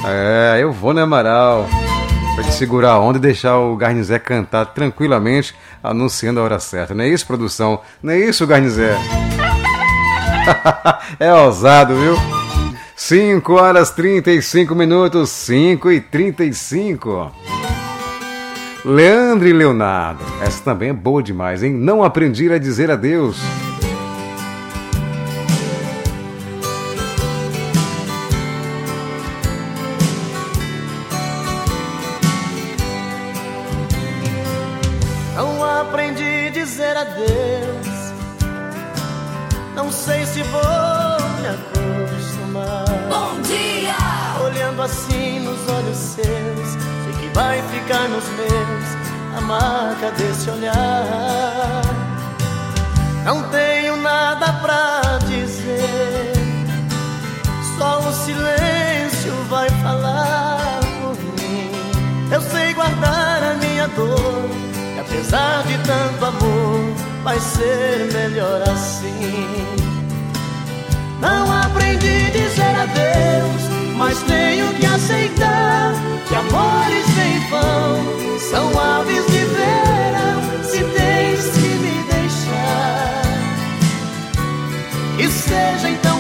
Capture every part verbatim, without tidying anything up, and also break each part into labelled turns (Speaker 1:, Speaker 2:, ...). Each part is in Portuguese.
Speaker 1: É, eu vou, né, Amaral? Pra te segurar a onda e deixar o Garnizé cantar tranquilamente, anunciando a hora certa. Não é isso, produção? Não é isso, Garnizé? É ousado, viu? cinco horas e trinta e cinco minutos, cinco e trinta e cinco. Leandro e Leonardo. Essa também é boa demais, hein? Não aprendi a dizer adeus.
Speaker 2: Não aprendi a dizer adeus. Não sei se vou me acostumar.
Speaker 3: Bom dia!
Speaker 2: Olhando assim nos olhos seus, sei que vai ficar nos meus a marca desse olhar. Não tenho nada pra dizer, só o silêncio vai falar por mim. Eu sei guardar a minha dor, e apesar de tanto amor, vai ser melhor assim. Não aprendi a dizer adeus, mas tenho que aceitar que amores sem vão são aves de verão. Se tens que me deixar, que seja então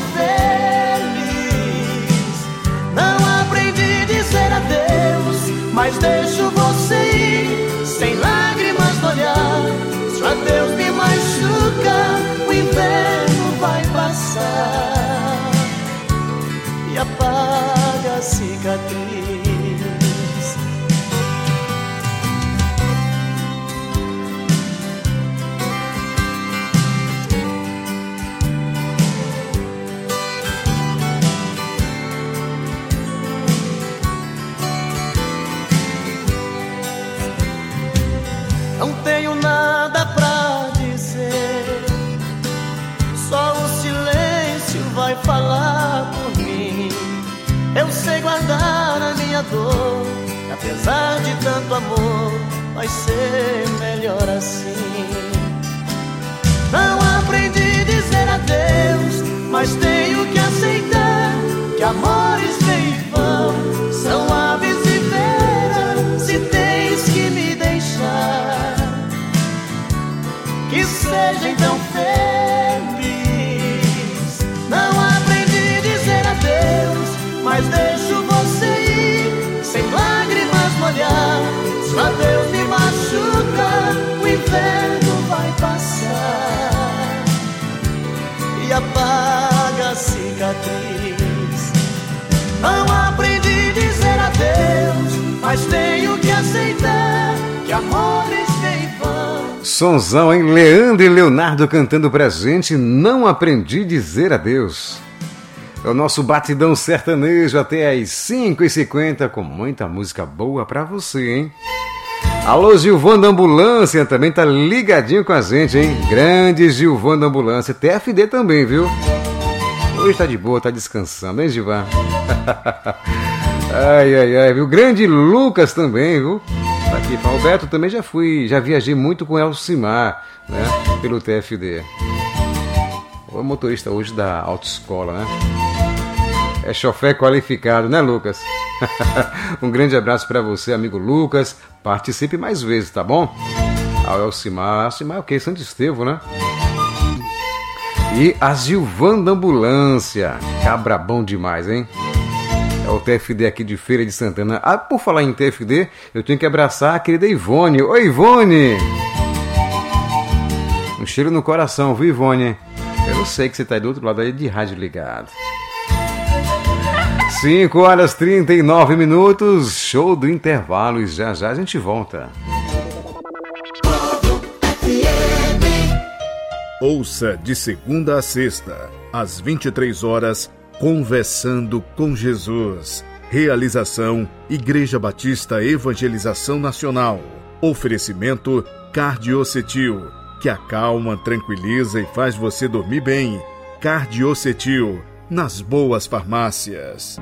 Speaker 2: feliz. Não aprendi a dizer adeus, mas deixo você ir sem lágrimas no olhar. Se o adeus me machuca, o inverno vai passar e apaga a cicatriz. Não tenho nada pra dizer, só o silêncio vai falar por mim. Eu sei guardar a minha dor, e apesar de tanto amor, vai ser melhor assim. Não aprendi a dizer adeus, mas tenho que aceitar que amores vêm e vão, são aves de verão. Se tens que me deixar, que seja então feliz. Não aprendi a dizer adeus, mas deixo você ir sem lágrimas no olhar. Se o adeus me machuca, o inverno vai passar e apaga a cicatriz. Não aprendi a dizer adeus, mas tenho que aceitar que amores vêm e vão.
Speaker 1: Sonzão, hein? Leandro e Leonardo cantando pra gente. Não aprendi a dizer adeus. É o nosso batidão sertanejo até às cinco e cinquenta, com muita música boa pra você, hein? Alô, Gilvão da Ambulância também tá ligadinho com a gente, hein? Grande Gilvão da Ambulância. T F D também, viu? Hoje tá de boa, tá descansando, hein, Gilvão? Ai, ai, ai, viu? Grande Lucas também, viu? Tá aqui, Alberto, também já fui, já viajei muito com Elcimar, né? Pelo T F D. O motorista hoje da autoescola, né? É chofer qualificado, né, Lucas? Um grande abraço pra você, amigo Lucas. Participe mais vezes, tá bom? Ao Elcimar. Elcimar é o quê? Santo Estevão, né? E a Gilvã da Ambulância. Cabra bom demais, hein? É o T F D aqui de Feira de Santana. Ah, por falar em T F D, eu tenho que abraçar a querida Ivone. Oi, Ivone! Um cheiro no coração, viu, Ivone? Eu sei que você tá aí do outro lado aí de rádio ligado. cinco horas e trinta e nove minutos. Show do intervalo e já já a gente volta.
Speaker 4: Ouça de segunda a sexta, às vinte e três horas, Conversando com Jesus. Realização Igreja Batista Evangelização Nacional. Oferecimento Cardiocetil, que acalma, tranquiliza e faz você dormir bem. Cardiocetil, nas boas farmácias.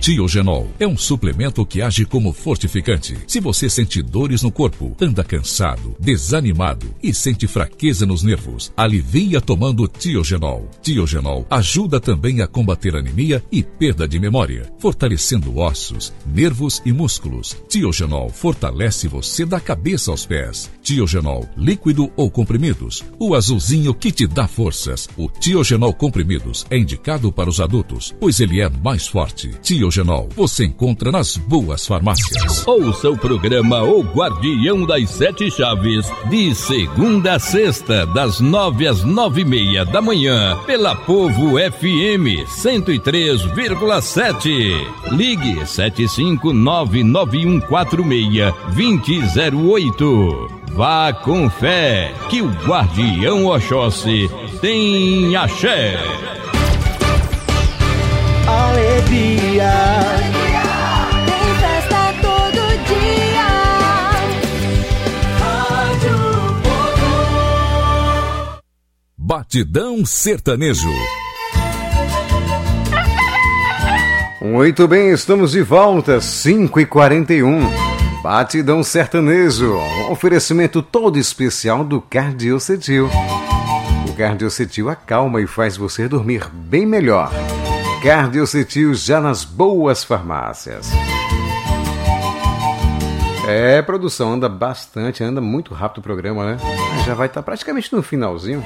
Speaker 3: Tiogenol é um suplemento que age como fortificante. Se você sente dores no corpo, anda cansado, desanimado e sente fraqueza nos nervos, alivia tomando Tiogenol. Tiogenol ajuda também a combater anemia e perda de memória, fortalecendo ossos, nervos e músculos. Tiogenol fortalece você da cabeça aos pés. Tiogenol, líquido ou comprimidos, o azulzinho que te dá forças. O Tiogenol comprimidos é indicado para os adultos, pois ele é mais forte. Tiogenol, você encontra nas boas farmácias.
Speaker 5: Ouça o programa O Guardião das Sete Chaves, de segunda a sexta, das nove às nove e meia da manhã, pela Povo F M cento e três vírgula sete. Ligue sete cinco nove nove um quatro seis dois zero oito. Vá com fé, que o Guardião Oxóssi tem axé.
Speaker 2: Alegria,
Speaker 6: tem festa todo dia. Rádio Povo.
Speaker 3: Batidão Sertanejo.
Speaker 1: Muito bem, estamos de volta, cinco e quarenta e um. Batidão Sertanejo, um oferecimento todo especial do Cardiocetil. O Cardiocetil acalma e faz você dormir bem melhor. Cardiocetil já nas boas farmácias. É, produção, anda bastante, anda muito rápido o programa, né? Já vai estar praticamente no finalzinho.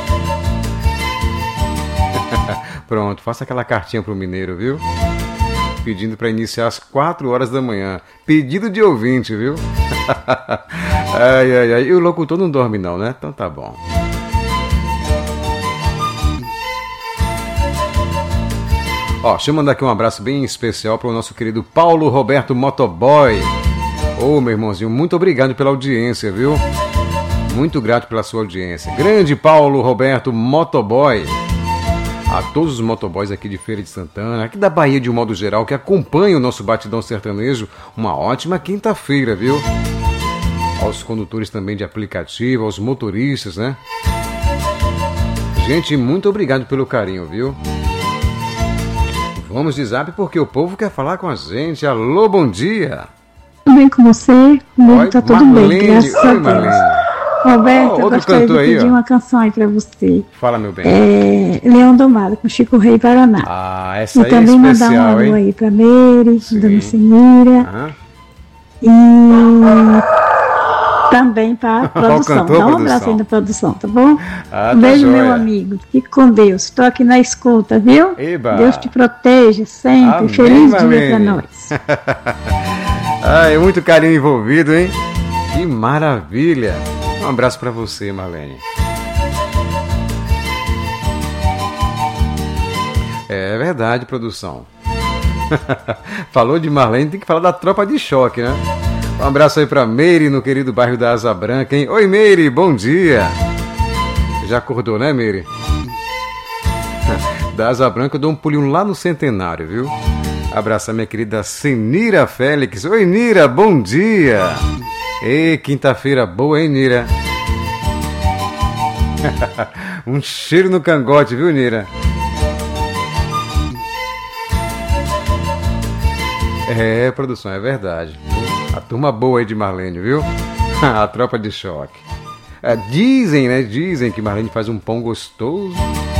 Speaker 1: Pronto, faça aquela cartinha pro mineiro, viu? Pedindo para iniciar às quatro horas da manhã. Pedido de ouvinte, viu? Ai, ai, ai. E o locutor não dorme não, né? Então tá bom. Ó, deixa eu mandar aqui um abraço bem especial para o nosso querido Paulo Roberto Motoboy. Ô, meu irmãozinho, muito obrigado pela audiência, viu? Muito grato pela sua audiência. Grande Paulo Roberto Motoboy. A todos os motoboys aqui de Feira de Santana, aqui da Bahia de um modo geral, que acompanham o nosso Batidão Sertanejo, uma ótima quinta-feira, viu? Aos condutores também de aplicativo, aos motoristas, né? Gente, muito obrigado pelo carinho, viu? Vamos de zap porque o povo quer falar com a gente. Alô, bom dia!
Speaker 7: Tudo bem com você?
Speaker 1: Oi,
Speaker 7: tá tudo
Speaker 1: Marlene.
Speaker 7: bem, graças
Speaker 1: Oi,
Speaker 7: a Deus.
Speaker 1: Marlene.
Speaker 7: Roberto,
Speaker 1: Oh,
Speaker 7: eu
Speaker 1: outro
Speaker 7: gostaria de
Speaker 1: cantor aí,
Speaker 7: pedir
Speaker 1: ó.
Speaker 7: uma canção aí pra você.
Speaker 1: Fala, meu bem.
Speaker 7: É Leão do Mar, com Chico Rei Paraná.
Speaker 1: Ah, essa
Speaker 7: E
Speaker 1: aí é
Speaker 7: também mandar um
Speaker 1: especial,
Speaker 7: alô
Speaker 1: hein?
Speaker 7: aí pra Meire,
Speaker 1: Sim.
Speaker 7: Dona Senhira.
Speaker 1: Aham.
Speaker 7: E também pra produção.
Speaker 1: cantor,
Speaker 7: Dá um
Speaker 1: produção?
Speaker 7: abraço aí na produção, tá bom?
Speaker 1: Ah,
Speaker 7: Um
Speaker 1: tá
Speaker 7: beijo,
Speaker 1: joia.
Speaker 7: meu amigo. Fique com Deus. Estou aqui na escuta, viu?
Speaker 1: Eba.
Speaker 7: Deus te proteja sempre.
Speaker 1: Amém,
Speaker 7: Feliz dia
Speaker 1: Marlene.
Speaker 7: pra nós.
Speaker 1: Ai, muito carinho envolvido, hein? Que maravilha! Um abraço pra você, Marlene. É verdade, produção. Falou de Marlene, tem que falar da Tropa de Choque, né? Um abraço aí pra Meire, no querido bairro da Asa Branca, hein? Oi, Meire, bom dia! Já acordou, né, Meire? Da Asa Branca eu dou um pulinho lá no Centenário, viu? Abraço a minha querida Senira Félix. Oi, Nira, bom dia! Ei, quinta-feira boa, hein, Nira? Um cheiro no cangote, viu, Nira? É, produção, é verdade. A turma boa aí de Marlene, viu? A Tropa de Choque. É, dizem, né? Dizem que Marlene faz um pão gostoso.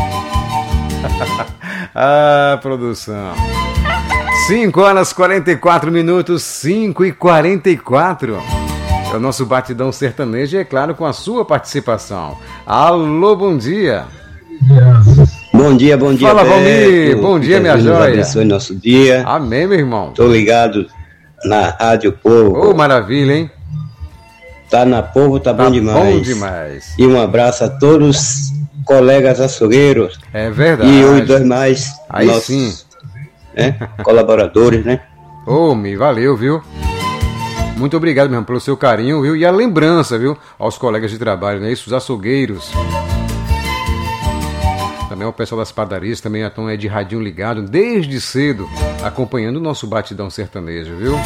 Speaker 1: Ah, produção. cinco horas e quarenta e quatro minutos, cinco e quarenta e quatro. É o nosso Batidão Sertanejo e, é claro, com a sua participação. Alô, bom dia.
Speaker 8: Bom dia, bom dia.
Speaker 1: Fala,
Speaker 8: Beto.
Speaker 1: Valmir. Bom dia, minha
Speaker 8: Deus
Speaker 1: joia.
Speaker 8: abençoe nosso dia.
Speaker 1: Amém, meu irmão.
Speaker 8: Tô ligado na Rádio Povo.
Speaker 1: Ô, maravilha, hein?
Speaker 8: Tá na Povo, tá,
Speaker 1: Tá
Speaker 8: bom demais.
Speaker 1: bom demais.
Speaker 8: E um abraço a todos os colegas açougueiros.
Speaker 1: É verdade.
Speaker 8: E os dois mais
Speaker 1: Aí
Speaker 8: nossos
Speaker 1: sim.
Speaker 8: né, colaboradores, né?
Speaker 1: Ô, me valeu, viu? Muito obrigado mesmo pelo seu carinho, viu? E a lembrança, viu? Aos colegas de trabalho, né? Isso, os açougueiros. Também o pessoal das padarias, também estão é de radinho ligado desde cedo, acompanhando o nosso Batidão Sertanejo, viu?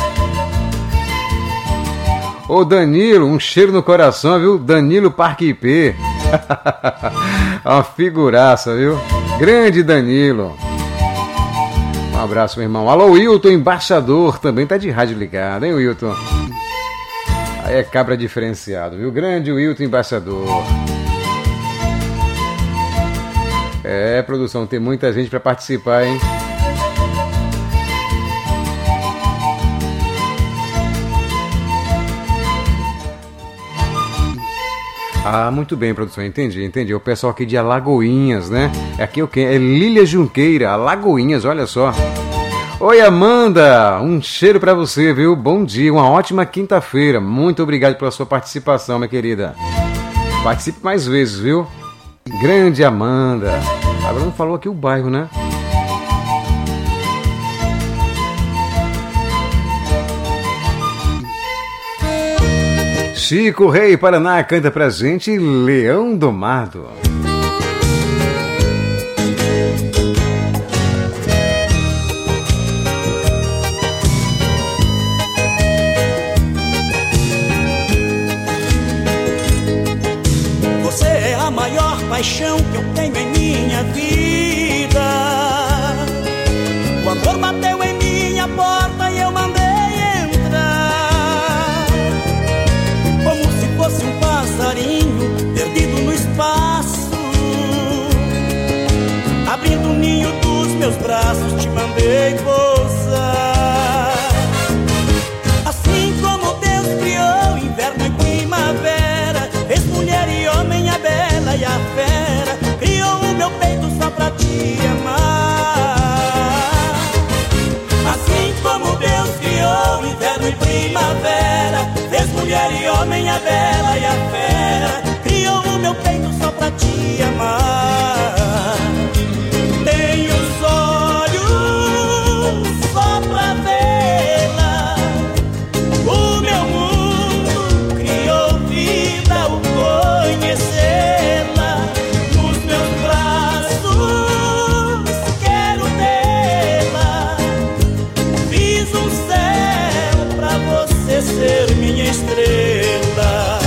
Speaker 1: Ô Danilo, um cheiro no coração, viu? Danilo Parque I P. Uma figuraça, viu? Grande Danilo. Um Um abraço, meu irmão. Alô, Wilton, embaixador, também tá de rádio ligado, hein, Wilton? Aí é cabra diferenciado, viu? Grande Wilton, embaixador. É, produção, tem muita gente pra participar, hein? Ah, muito bem, produção, entendi, entendi. O pessoal aqui de Alagoinhas, né? É aqui o quê? É Lília Junqueira, Alagoinhas, olha só. Oi, Amanda, um cheiro pra você, viu? Bom dia, uma ótima quinta-feira. Muito obrigado pela sua participação, minha querida. Participe mais vezes, viu? Grande Amanda. Agora não falou aqui o bairro, né? Chico Rei Paraná canta pra gente Leão Domado.
Speaker 2: Você é a maior paixão que eu tenho em minha vida. O amor bateu em minha porta e eu mandei entrar, como se fosse um passarinho perdido no espaço. Abrindo o ninho dos meus braços, te mandei pousar. Assim como Deus criou inverno e primavera, fez mulher e homem, a bela e a fera, criou o meu peito só pra te amar. Assim como Deus criou inverno e primavera, fez mulher e homem, a bela e a fera, criou o meu peito só pra te amar. Tenho os olhos só pra vê-la, o meu mundo criou vida ao conhecê-la. Nos meus braços quero tê-la, fiz um céu pra você ser minha estrela.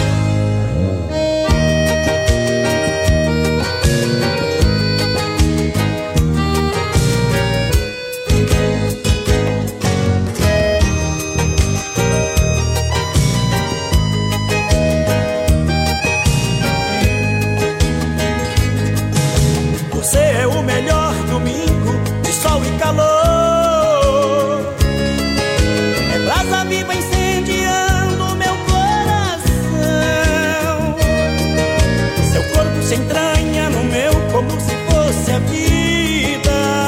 Speaker 2: Você é o melhor domingo de sol e calor, é brasa viva incendiando o meu coração. Seu corpo se entranha no meu como se fosse a vida,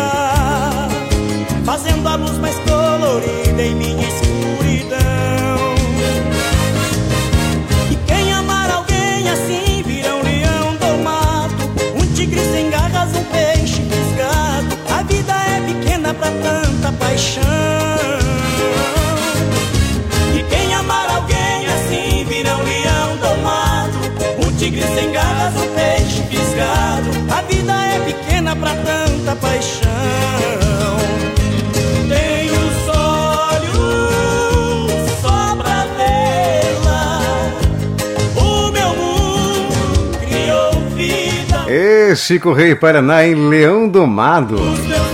Speaker 2: fazendo a luz mais colorida em minha escuridão. E quem amar alguém assim vira um leão domado, um tigre sem garras, um peixe fisgado. A vida é pequena pra tanta paixão. E quem amar alguém assim vira um leão domado, um tigre sem garras, um peixe fisgado. A vida é pequena pra tanta paixão. Tenho os olhos só pra vê-la, o meu mundo criou vida.
Speaker 1: Ê, Chico Rei Paraná em Leão Domado.
Speaker 2: Os meus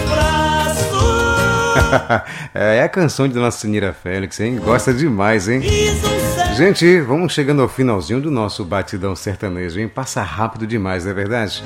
Speaker 2: braços
Speaker 1: É a canção de Dona Sinira Félix, hein? Gosta demais, hein?
Speaker 2: fiz um céu.
Speaker 1: Gente, vamos chegando ao finalzinho do nosso batidão sertanejo, hein? Passa rápido demais, não é verdade?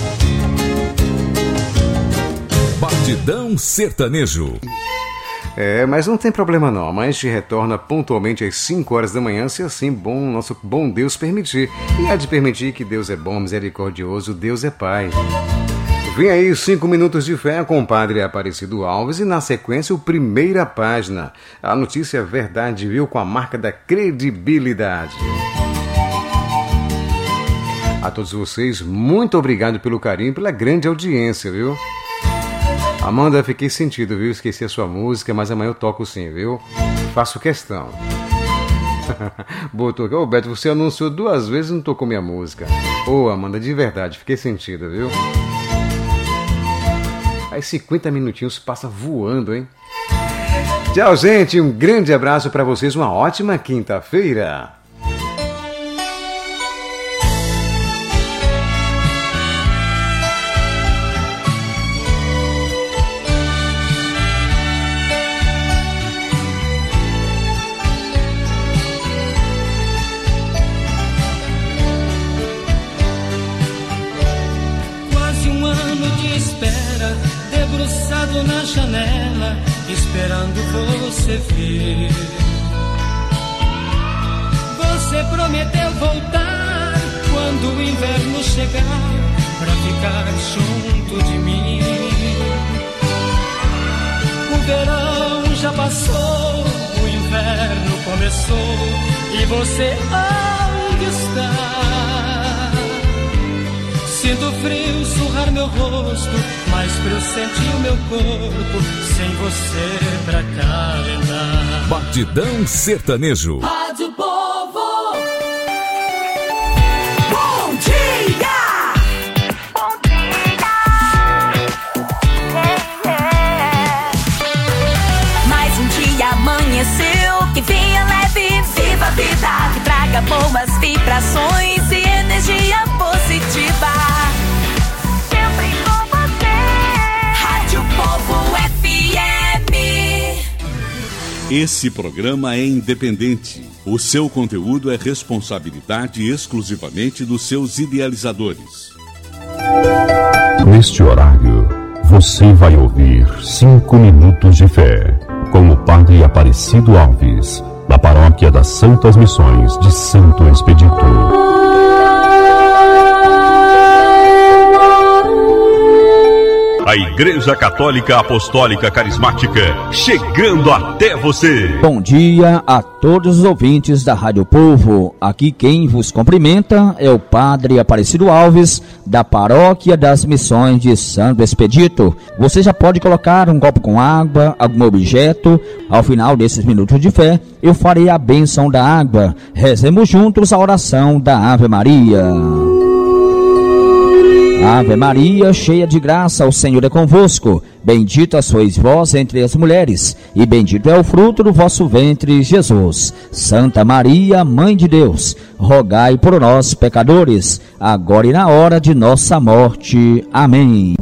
Speaker 3: Batidão Sertanejo.
Speaker 1: É, mas não tem problema não. Amanhã a gente retorna pontualmente às cinco horas da manhã, se assim bom nosso bom Deus permitir. E há de permitir que Deus é bom, misericordioso, Deus é Pai. Vem aí cinco minutos de fé com o Padre Aparecido Alves e na sequência o Primeira Página. A notícia verdade, viu, com a marca da credibilidade. A todos vocês, muito obrigado pelo carinho e pela grande audiência, viu? Amanda, fiquei sentido, viu? Esqueci a sua música, mas amanhã eu toco sim, viu? Faço questão. Botou aqui, ô Beto, você anunciou duas vezes e não tocou minha música. Ô Amanda, de verdade, fiquei sentido, viu? Aí cinquenta minutinhos passa voando, hein? Tchau, gente, um grande abraço pra vocês, uma ótima quinta-feira.
Speaker 9: você vir. Você prometeu voltar quando o inverno chegar, pra ficar junto de mim. O verão já passou, o inverno começou, e você onde está? Sinto frio surrar meu rosto, mais frio sentir o meu corpo, sem você pra calentar.
Speaker 3: Batidão Sertanejo.
Speaker 6: Rádio Povo. Bom dia! Bom dia! Yeah, yeah. Mais um dia amanheceu, que vinha leve, viva a vida, que traga boas vibrações e energia positiva. Sempre com você. Rádio Povo F M.
Speaker 10: Esse programa é independente. O seu conteúdo é responsabilidade exclusivamente dos seus idealizadores.
Speaker 11: Neste horário, você vai ouvir Cinco Minutos de Fé, com o Padre Aparecido Alves, da Paróquia das Santas Missões de Santo Expedito.
Speaker 12: A Igreja Católica Apostólica Carismática, chegando até você.
Speaker 13: Bom dia a todos os ouvintes da Rádio Povo. Aqui quem vos cumprimenta é o Padre Aparecido Alves, da Paróquia das Missões de Santo Expedito. Você já pode colocar um copo com água, algum objeto. Ao final desses minutos de fé, eu farei a bênção da água. Rezemos juntos a oração da Ave Maria. Ave Maria, cheia de graça, o Senhor é convosco. Bendita sois vós entre as mulheres, e bendito é o fruto do vosso ventre, Jesus. Santa Maria, Mãe de Deus, rogai por nós, pecadores, agora e na hora de nossa morte. Amém.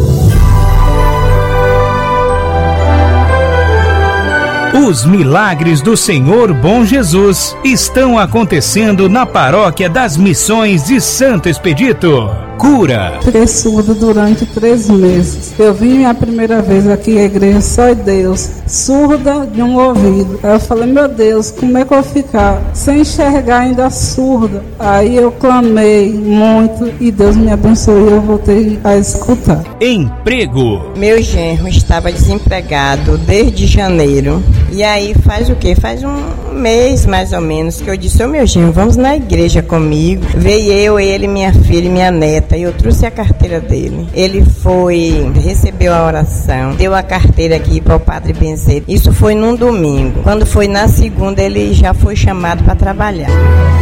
Speaker 14: Os milagres do Senhor Bom Jesus estão acontecendo na Paróquia das Missões de Santo Expedito. Cura.
Speaker 15: Fiquei surdo durante três meses. Eu vim a primeira vez aqui à igreja Só é Deus, surda de um ouvido. Aí eu falei, meu Deus, como é que eu vou ficar sem enxergar, ainda surda? Aí eu clamei muito e Deus me abençoou e eu voltei a escutar.
Speaker 14: Emprego.
Speaker 16: Meu genro estava desempregado desde janeiro. E aí faz o quê? Faz um mês mais ou menos que eu disse, ô meu genro, vamos na igreja comigo. Veio eu, ele, minha filha e minha neta. E eu trouxe a carteira dele. Ele foi, recebeu a oração, deu a carteira aqui para o Padre Benzer. Isso foi num domingo. Quando foi na segunda, ele já foi chamado para trabalhar.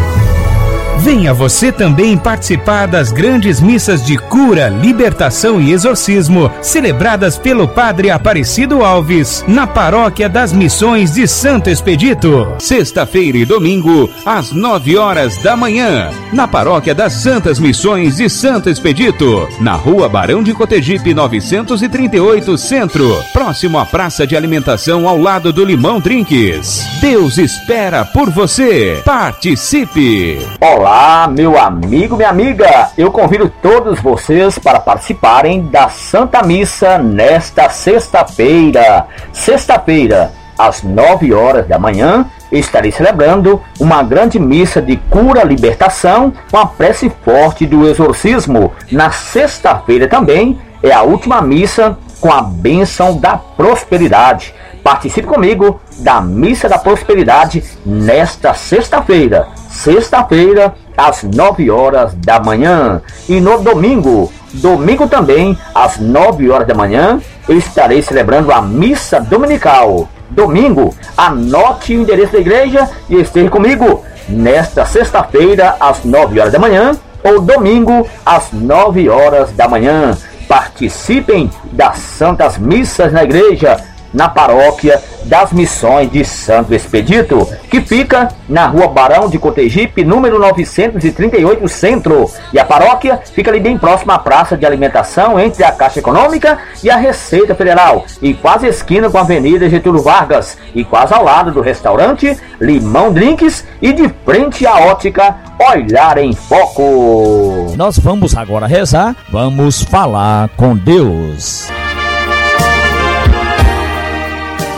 Speaker 14: Venha você também participar das grandes missas de cura, libertação e exorcismo celebradas pelo Padre Aparecido Alves na Paróquia das Missões de Santo Expedito.
Speaker 3: Sexta-feira e domingo, às nove horas da manhã, na Paróquia das Santas Missões de Santo Expedito, na Rua Barão de Cotegipe novecentos e trinta e oito, Centro, próximo à Praça de Alimentação ao lado do Limão Drinks. Deus espera por você. Participe!
Speaker 17: Olá! Olá, meu amigo, minha amiga, eu convido todos vocês para participarem da Santa Missa nesta sexta-feira. Sexta-feira, às nove horas da manhã, estarei celebrando uma grande missa de cura, libertação, com a prece forte do exorcismo. Na sexta-feira também é a última missa com a bênção da prosperidade. Participe comigo da Missa da Prosperidade nesta sexta-feira. Sexta-feira, às nove horas da manhã. E no domingo, domingo também, às nove horas da manhã, eu estarei celebrando a Missa Dominical. Domingo, anote o endereço da igreja e esteja comigo nesta sexta-feira, às nove horas da manhã, ou domingo, às nove horas da manhã. Participem das Santas Missas na igreja, na Paróquia das Missões de Santo Expedito, que fica na Rua Barão de Cotegipe, número novecentos e trinta e oito, Centro. E a paróquia fica ali bem próxima à Praça de Alimentação, entre a Caixa Econômica e a Receita Federal, e quase esquina com a Avenida Getúlio Vargas, e quase ao lado do restaurante Limão Drinks e de frente à ótica Olhar em Foco.
Speaker 13: Nós vamos agora rezar, vamos falar com Deus.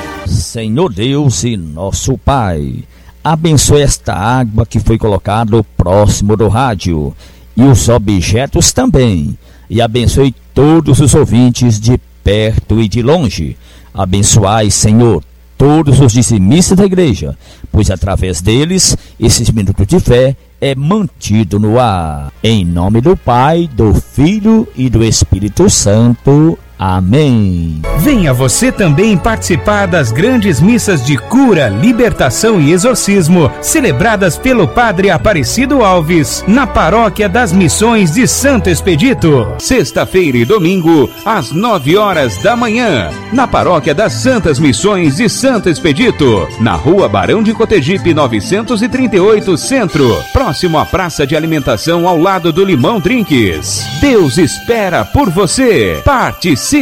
Speaker 13: Senhor Deus e nosso Pai, abençoe esta água que foi colocada próximo do rádio e os objetos também, e abençoe todos os ouvintes de perto e de longe. Abençoai, Senhor, todos os dizimistas da igreja, pois através deles, esses minutos de fé é mantido no ar. Em nome do Pai, do Filho e do Espírito Santo. Amém.
Speaker 14: Venha você também participar das grandes missas de cura, libertação e exorcismo celebradas pelo Padre Aparecido Alves na Paróquia das Missões de Santo Expedito. Sexta-feira e domingo, às nove horas da manhã, na Paróquia das Santas Missões de Santo Expedito, na Rua Barão de Cotegipe novecentos e trinta e oito, Centro, próximo à Praça de Alimentação ao lado do Limão Drinks. Deus espera por você. Participe!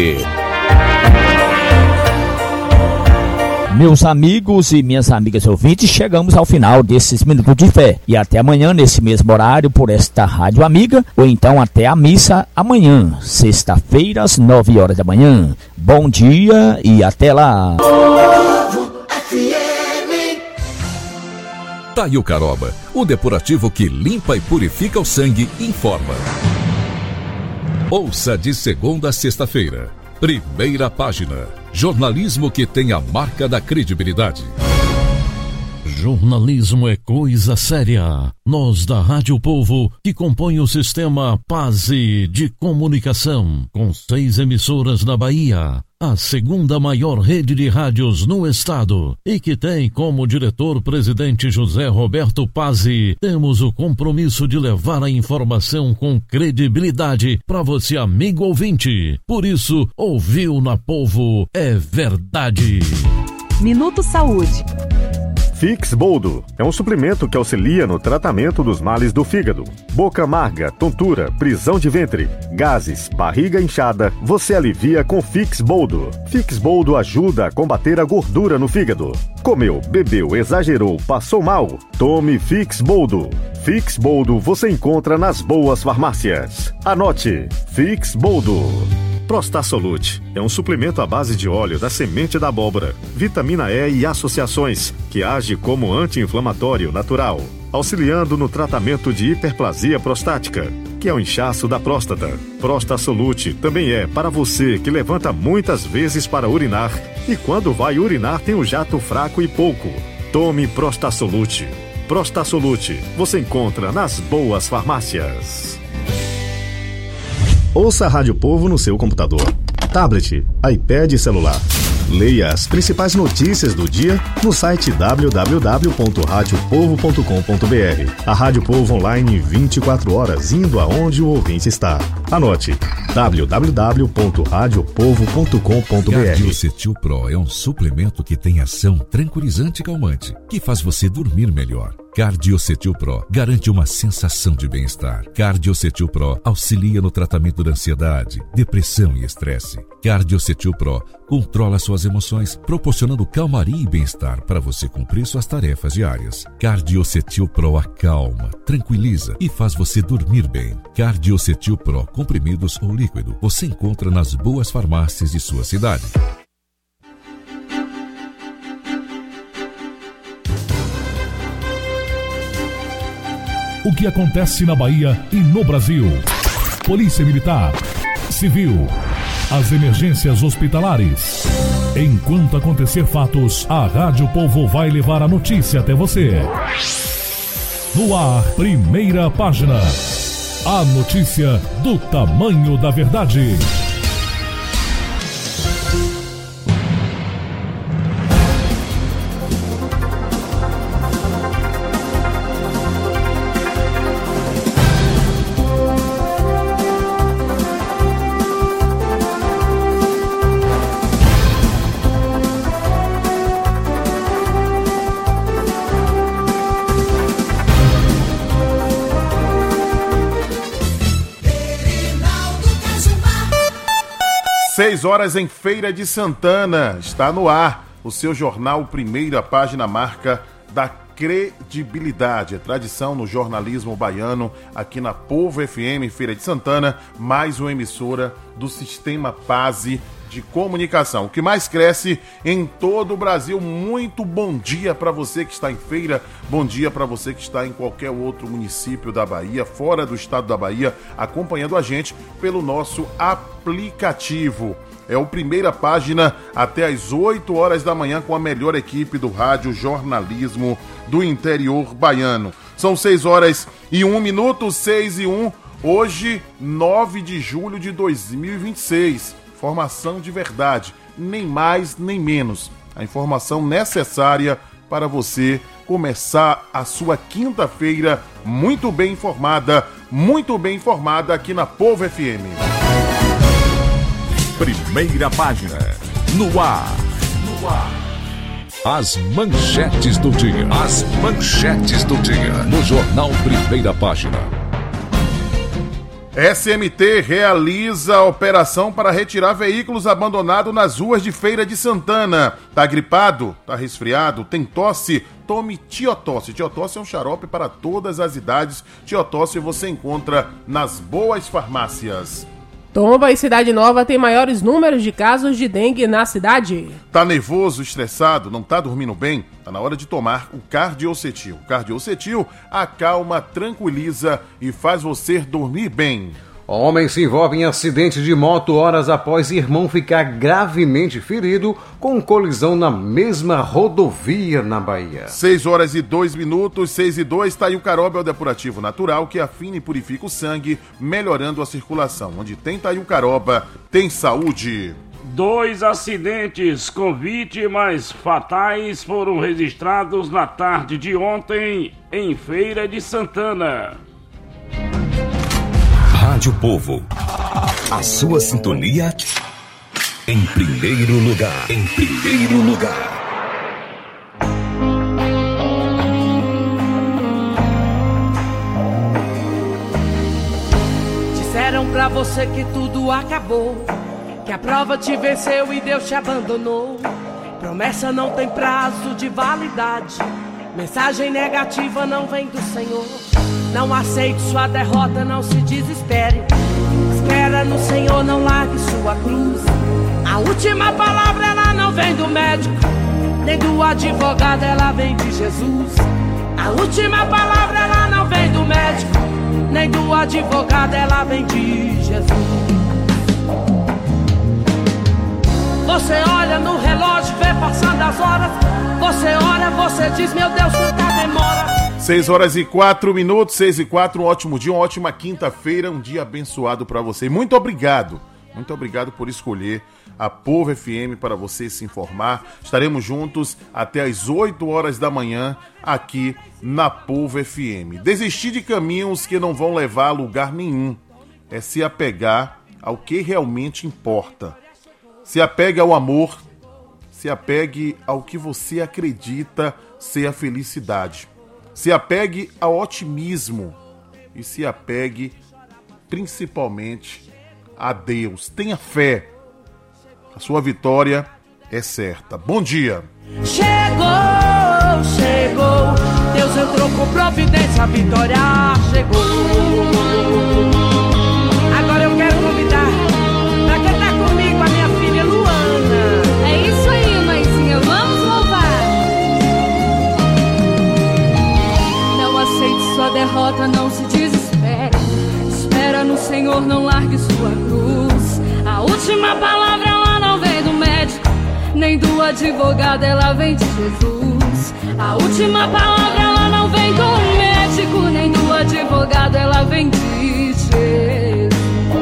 Speaker 13: Meus amigos e minhas amigas ouvintes, chegamos ao final desses minutos de fé. E até amanhã, nesse mesmo horário, por esta rádio amiga, ou então até a missa amanhã, sexta-feira, às nove horas da manhã. Bom dia e até lá.
Speaker 3: Taio Caroba, o depurativo que limpa e purifica o sangue, informa. Ouça de segunda a sexta-feira. Primeira página. Jornalismo que tem a marca da credibilidade.
Speaker 18: Jornalismo é coisa séria. Nós da Rádio Povo, que compõe o sistema Pase de Comunicação, com seis emissoras na Bahia, a segunda maior rede de rádios no estado, e que tem como diretor-presidente José Roberto Pazzi, temos o compromisso de levar a informação com credibilidade para você, amigo ouvinte. Por isso, ouviu na Povo é verdade.
Speaker 19: Minuto Saúde.
Speaker 20: Fix Boldo é um suplemento que auxilia no tratamento dos males do fígado. Boca amarga, tontura, prisão de ventre, gases, barriga inchada, você alivia com Fix Boldo. Fix Boldo ajuda a combater a gordura no fígado. Comeu, bebeu, exagerou, passou mal? Tome Fix Boldo. Fix Boldo você encontra nas boas farmácias. Anote, Fix Boldo. Prostasolute é um suplemento à base de óleo da semente da abóbora, vitamina E e associações, que age como anti-inflamatório natural, auxiliando no tratamento de hiperplasia prostática, que é o inchaço da próstata. Prostasolute também é para você que levanta muitas vezes para urinar e quando vai urinar tem um jato fraco e pouco. Tome Prostasolute. Prostasolute você encontra nas boas farmácias. Ouça a Rádio Povo no seu computador, tablet, iPad e celular. Leia as principais notícias do dia no site w w w ponto rádio povo ponto com ponto b r. A Rádio Povo online vinte e quatro horas, indo aonde o ouvinte está. Anote, w w w ponto rádio povo ponto com ponto b r.
Speaker 3: Cardiocetil Pro é um suplemento que tem ação tranquilizante e calmante, que faz você dormir melhor. Cardiocetil Pro garante uma sensação de bem-estar. Cardiocetil Pro auxilia no tratamento da ansiedade, depressão e estresse. Cardiocetil Pro controla suas emoções, proporcionando calmaria e bem-estar para você cumprir suas tarefas diárias. Cardiocetil Pro acalma, tranquiliza e faz você dormir bem. Cardiocetil Pro, comprimidos ou líquido, você encontra nas boas farmácias de sua cidade.
Speaker 21: O que acontece na Bahia e no Brasil? Polícia Militar, Civil, as emergências hospitalares. Enquanto acontecer fatos, a Rádio Povo vai levar a notícia até você. No ar, primeira página. A notícia do tamanho da verdade.
Speaker 22: Seis horas em Feira de Santana, está no ar o seu jornal Primeira Página, marca da credibilidade, é tradição no jornalismo baiano, aqui na Povo F M Feira de Santana, mais uma emissora do Sistema Pase de comunicação, o que mais cresce em todo o Brasil. Muito bom dia para você que está em Feira, bom dia para você que está em qualquer outro município da Bahia, fora do estado da Bahia, acompanhando a gente pelo nosso aplicativo. É o Primeira Página até às oito horas da manhã com a melhor equipe do rádio jornalismo do interior baiano. São seis horas e um minuto, seis e um, hoje, nove de julho de dois mil e vinte e seis. Informação de verdade, nem mais nem menos. A informação necessária para você começar a sua quinta-feira muito bem informada, muito bem informada aqui na Povo F M.
Speaker 3: Primeira Página, no ar. No ar. As manchetes do dia. As manchetes do dia. No Jornal Primeira Página.
Speaker 22: S M T realiza a operação para retirar veículos abandonados nas ruas de Feira de Santana. Tá gripado? Tá resfriado? Tem tosse? Tome Tiotosse. Tiotosse é um xarope para todas as idades. Tiotosse você encontra nas boas farmácias.
Speaker 4: Tomba e Cidade Nova tem maiores números de casos de dengue na cidade.
Speaker 22: Tá nervoso, estressado, não tá dormindo bem? Tá na hora de tomar o Cardiocetil. O Cardiocetil acalma, tranquiliza e faz você dormir bem.
Speaker 1: Homem se envolve em acidente de moto horas após irmão ficar gravemente ferido com colisão na mesma rodovia na Bahia.
Speaker 22: seis horas e dois minutos, seis e dois, Taiucaroba é o depurativo natural que afina e purifica o sangue, melhorando a circulação. Onde tem Taiucaroba, tem saúde.
Speaker 5: Dois acidentes com vítimas fatais foram registrados na tarde de ontem em Feira de Santana.
Speaker 12: Rádio Povo, a sua sintonia em primeiro lugar. Em primeiro lugar.
Speaker 23: Disseram pra você que tudo acabou, que a prova te venceu e Deus te abandonou. Promessa não tem prazo de validade, mensagem negativa não vem do Senhor. Não aceite sua derrota, não se desespere. Espera no Senhor, não largue sua cruz. A última palavra ela não vem do médico, nem do advogado, ela vem de Jesus. A última palavra ela não vem do médico, nem do advogado, ela vem de Jesus. Você olha no relógio, vê passando as horas. Você ora, você diz, meu Deus, quanta demora.
Speaker 22: seis horas e quatro minutos, seis e quatro, um ótimo dia, uma ótima quinta-feira, um dia abençoado para você. Muito obrigado, muito obrigado por escolher a Povo F M para você se informar. Estaremos juntos até às oito horas da manhã aqui na Povo F M. Desistir de caminhos que não vão levar a lugar nenhum é se apegar ao que realmente importa. Se apegue ao amor, se apegue ao que você acredita ser a felicidade. Se apegue ao otimismo e se apegue principalmente a Deus. Tenha fé. A sua vitória é certa. Bom dia.
Speaker 23: Chegou, chegou. Deus entrou com providência, a vitória chegou. Agora eu quero convidar pra cantar comigo a minha filha Luana.
Speaker 24: É isso aí, mãezinha. Vamos louvar. Sua derrota, não se desespere. Espera no Senhor, não largue sua cruz. A última palavra ela não vem do médico, nem do advogado, ela vem de Jesus. A última palavra ela não vem do médico, nem do advogado, ela vem de Jesus.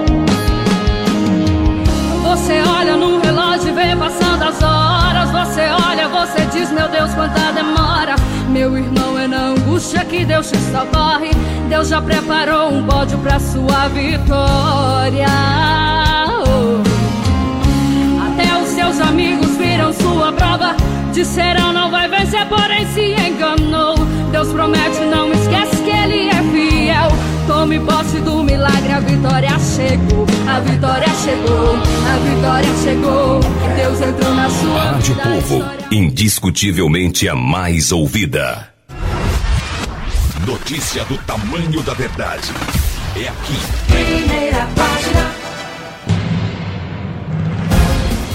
Speaker 24: Você olha no relógio e vê passando as horas. Você olha, você diz, meu Deus, quanta demora. Meu irmão, é na angústia que Deus te socorre. Deus já preparou um bódio pra sua vitória. Oh. Até os seus amigos viram sua prova, disseram não vai vencer, porém se enganou. Deus promete, não esquece que Ele é fiel. Tome posse do milagre, a vitória chegou. A vitória chegou, a vitória chegou. Deus entrou na sua
Speaker 12: Rádio
Speaker 24: vida.
Speaker 12: Povo, indiscutivelmente a mais ouvida. Notícia do tamanho da verdade. É aqui.
Speaker 6: Primeira Página.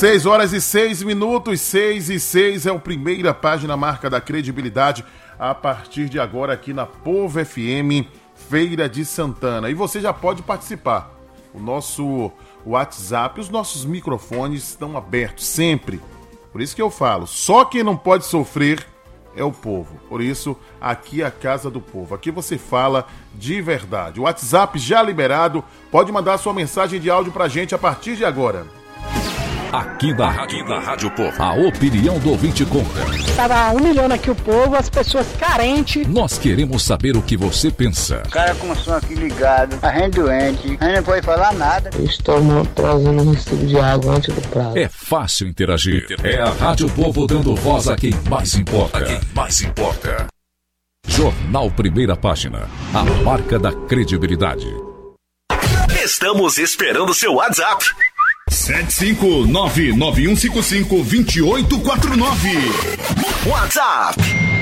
Speaker 22: seis horas e seis minutos, seis e seis é o primeira página marca da credibilidade a partir de agora aqui na Povo F M, Feira de Santana. E você já pode participar. O nosso WhatsApp, os nossos microfones estão abertos sempre. Por isso que eu falo, só quem não pode sofrer é o povo. Por isso, aqui é a Casa do Povo. Aqui você fala de verdade. O WhatsApp já liberado. Pode mandar sua mensagem de áudio pra gente a partir de agora.
Speaker 3: Aqui da Rádio, da Rádio Povo, a opinião do ouvinte conta.
Speaker 2: Estava humilhando aqui o povo, as pessoas carentes.
Speaker 3: Nós queremos saber o que você pensa.
Speaker 7: O cara com o som aqui ligado, a gente doente, a gente não pode falar nada.
Speaker 8: Estamos trazendo um recibo de água antes do prazo.
Speaker 3: É fácil interagir. É a Rádio Povo dando voz a quem mais importa. A quem mais importa. Jornal Primeira Página, a marca da credibilidade.
Speaker 12: Estamos esperando seu WhatsApp.
Speaker 9: sete cinco nove nove um cinco cinco dois oito quatro nove.
Speaker 12: WhatsApp.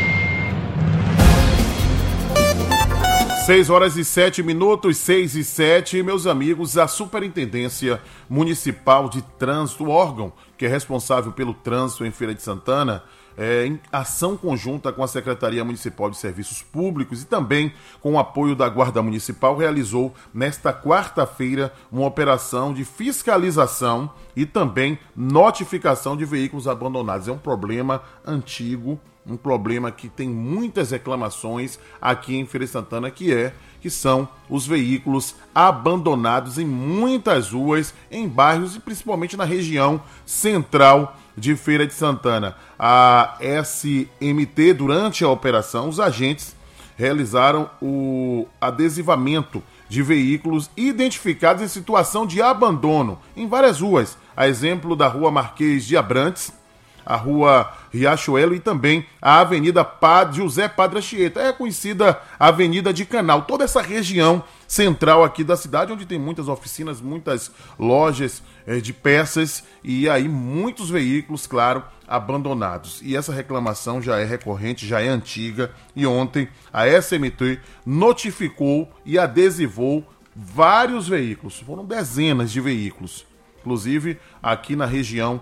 Speaker 22: seis horas e sete minutos, seis e sete, meus amigos, a Superintendência Municipal de Trânsito, o órgão que é responsável pelo trânsito em Feira de Santana, É, em ação conjunta com a Secretaria Municipal de Serviços Públicos e também com o apoio da Guarda Municipal, realizou nesta quarta-feira uma operação de fiscalização e também notificação de veículos abandonados. É um problema antigo, um problema que tem muitas reclamações aqui em Feira de Santana, que é que são os veículos abandonados em muitas ruas, em bairros e principalmente na região central de Feira de Santana. A S M T, durante a operação, os agentes realizaram o adesivamento de veículos identificados em situação de abandono em várias ruas, a exemplo da Rua Marquês de Abrantes, a Rua Riachuelo e também a Avenida Padre José Padre Anchieta, é conhecida Avenida de Canal, toda essa região central aqui da cidade, onde tem muitas oficinas, muitas lojas é, de peças e aí muitos veículos, claro, abandonados. E essa reclamação já é recorrente, já é antiga, e ontem a S M T notificou e adesivou vários veículos, foram dezenas de veículos, inclusive aqui na região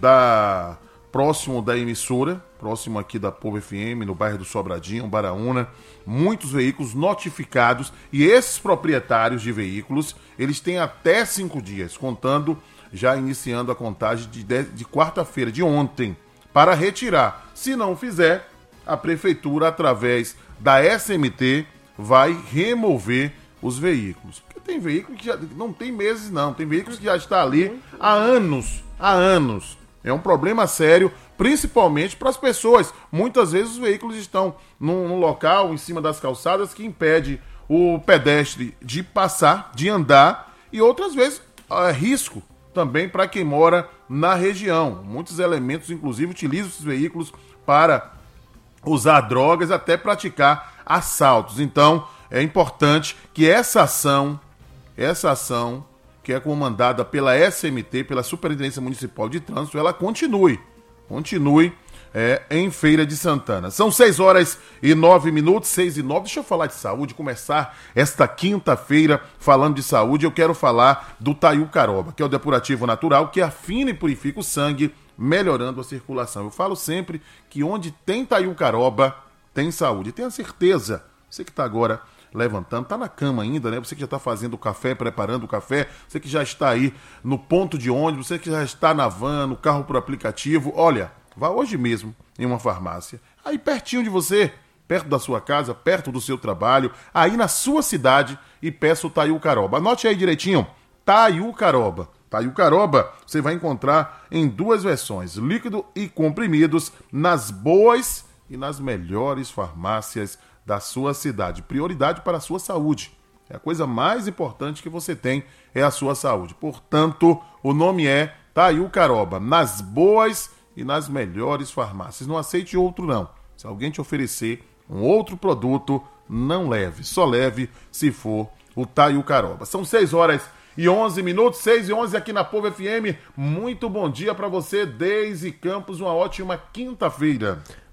Speaker 22: da... próximo da emissora, próximo aqui da Povo F M, no bairro do Sobradinho, Baraúna, muitos veículos notificados, e esses proprietários de veículos, eles têm até cinco dias, contando, já iniciando a contagem de, de, de quarta-feira, de ontem, para retirar. Se não fizer, a prefeitura, através da S M T, vai remover os veículos. Porque tem veículos que já não tem meses não, tem veículos que já está ali há anos, há anos. É um problema sério, principalmente para as pessoas. Muitas vezes os veículos estão num, num local, em cima das calçadas, que impede o pedestre de passar, de andar, e outras vezes é risco também para quem mora na região. Muitos elementos, inclusive, utilizam esses veículos para usar drogas, até praticar assaltos. Então, é importante que essa ação, essa ação... que é comandada pela S M T, pela Superintendência Municipal de Trânsito, ela continue, continue é, em Feira de Santana. São seis horas e nove minutos, seis e nove. Deixa eu falar de saúde, começar esta quinta-feira falando de saúde. Eu quero falar do Taiú Caroba, que é o depurativo natural que afina e purifica o sangue, melhorando a circulação. Eu falo sempre que onde tem Taiú Caroba, tem saúde. Tenha certeza, você que está agora levantando, tá na cama ainda, né? Você que já está fazendo o café, preparando o café, você que já está aí no ponto de ônibus, você que já está na van, no carro por aplicativo, olha, vá hoje mesmo em uma farmácia, aí pertinho de você, perto da sua casa, perto do seu trabalho, aí na sua cidade, e peça o Taiú Caroba. Anote aí direitinho, Taiú Caroba. Taiú Caroba você vai encontrar em duas versões, líquido e comprimidos, nas boas e nas melhores farmácias da sua cidade. Prioridade para a sua saúde. É a coisa mais importante que você tem, é a sua saúde. Portanto, o nome é Taiú Caroba, nas boas e nas melhores farmácias. Não aceite outro não. Se alguém te oferecer um outro produto, não leve. Só leve se for o Taiú Caroba. São seis horas e onze minutos, seis e onze aqui na Povo F M. Muito bom dia para você, Deise Campos. Uma ótima quinta-feira.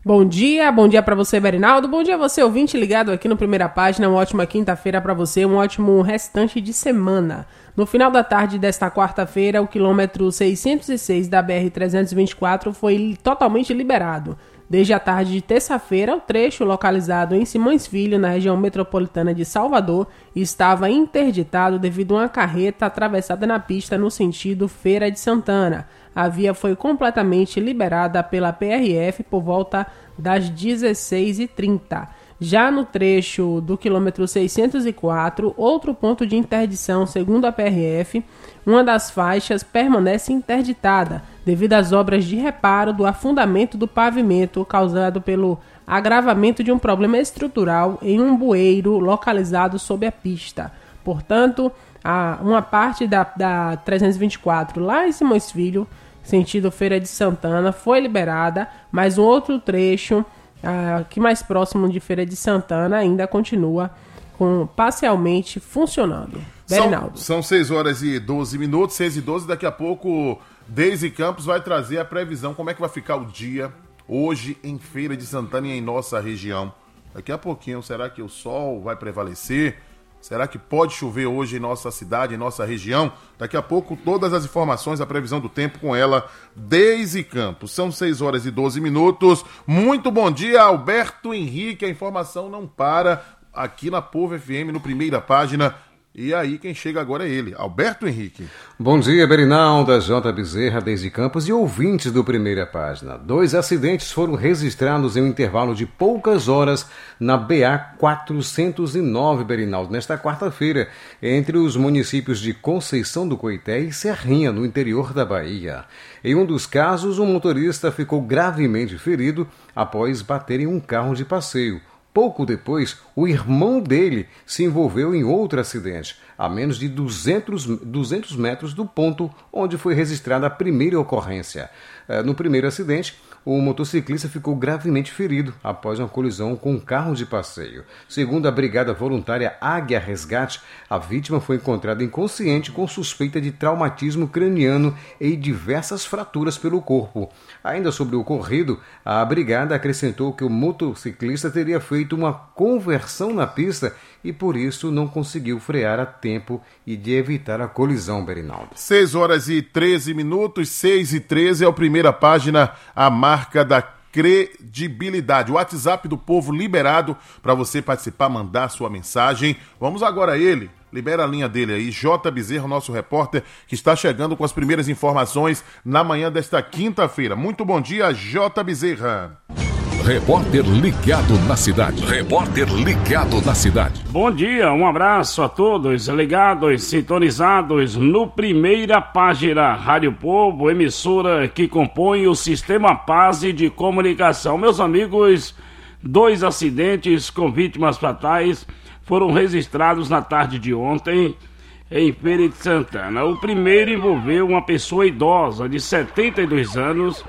Speaker 4: Bom dia, bom dia pra você, Berinaldo. Bom dia a você, ouvinte ligado aqui no Primeira Página. Uma ótima quinta-feira pra você, um ótimo restante de semana. No final da tarde desta quarta-feira, o quilômetro seiscentos e seis da B R trezentos e vinte e quatro foi totalmente liberado. Desde a tarde de terça-feira, o trecho localizado em Simões Filho, na região metropolitana de Salvador, estava interditado devido a uma carreta atravessada na pista no sentido Feira de Santana. A via foi completamente liberada pela P R F por volta das dezesseis e trinta. Já no trecho do quilômetro seiscentos e quatro, outro ponto de interdição, segundo a P R F, uma das faixas permanece interditada devido às obras de reparo do afundamento do pavimento causado pelo agravamento de um problema estrutural em um bueiro localizado sob a pista. Portanto, a, uma parte da, da trezentos e vinte e quatro lá em Simões Filho, sentido Feira de Santana, foi liberada, mas um outro trecho aqui mais próximo de Feira de Santana ainda continua com, parcialmente funcionando. Berinaldo.
Speaker 22: São seis horas e doze minutos, seis e doze, daqui a pouco Deise Campos vai trazer a previsão, como é que vai ficar o dia hoje em Feira de Santana e em nossa região. Daqui a pouquinho, será que o sol vai prevalecer? Será que pode chover hoje em nossa cidade, em nossa região? Daqui a pouco, todas as informações, a previsão do tempo com ela, Deise Campos. São seis horas e doze minutos. Muito bom dia, Alberto Henrique. A informação não para aqui na Povo F M, no Primeira Página. E aí, quem chega agora é ele, Alberto Henrique.
Speaker 1: Bom dia, Berinaldo, J. Bezerra, Deise Campos e ouvintes do Primeira Página. Dois acidentes foram registrados em um intervalo de poucas horas na B A quatrocentos e nove, Berinaldo, nesta quarta-feira, entre os municípios de Conceição do Coité e Serrinha, no interior da Bahia. Em um dos casos, um motorista ficou gravemente ferido após bater em um carro de passeio. Pouco depois, o irmão dele se envolveu em outro acidente, a menos de duzentos, duzentos metros do ponto onde foi registrada a primeira ocorrência. No primeiro acidente, o motociclista ficou gravemente ferido após uma colisão com um carro de passeio. Segundo a Brigada Voluntária Águia Resgate, a vítima foi encontrada inconsciente com suspeita de traumatismo craniano e diversas fraturas pelo corpo. Ainda sobre o ocorrido, a Brigada acrescentou que o motociclista teria feito uma conversão na pista e por isso não conseguiu frear a tempo e de evitar a colisão, Berinaldo.
Speaker 22: seis horas e treze minutos, seis e treze é a Primeira Página, a marca da credibilidade. O WhatsApp do Povo liberado para você participar, mandar sua mensagem. Vamos agora a ele, libera a linha dele aí, J. Bezerra, nosso repórter, que está chegando com as primeiras informações na manhã desta quinta-feira. Muito bom dia, J. Bezerra.
Speaker 3: Repórter ligado na cidade. Repórter ligado na cidade.
Speaker 5: Bom dia, um abraço a todos ligados, sintonizados no Primeira Página, Rádio Povo, emissora que compõe o Sistema Paz de Comunicação. Meus amigos, dois acidentes com vítimas fatais foram registrados na tarde de ontem em Feira de Santana. O primeiro envolveu uma pessoa idosa de setenta e dois anos,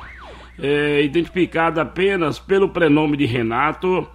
Speaker 5: É, identificada apenas pelo prenome de Renato,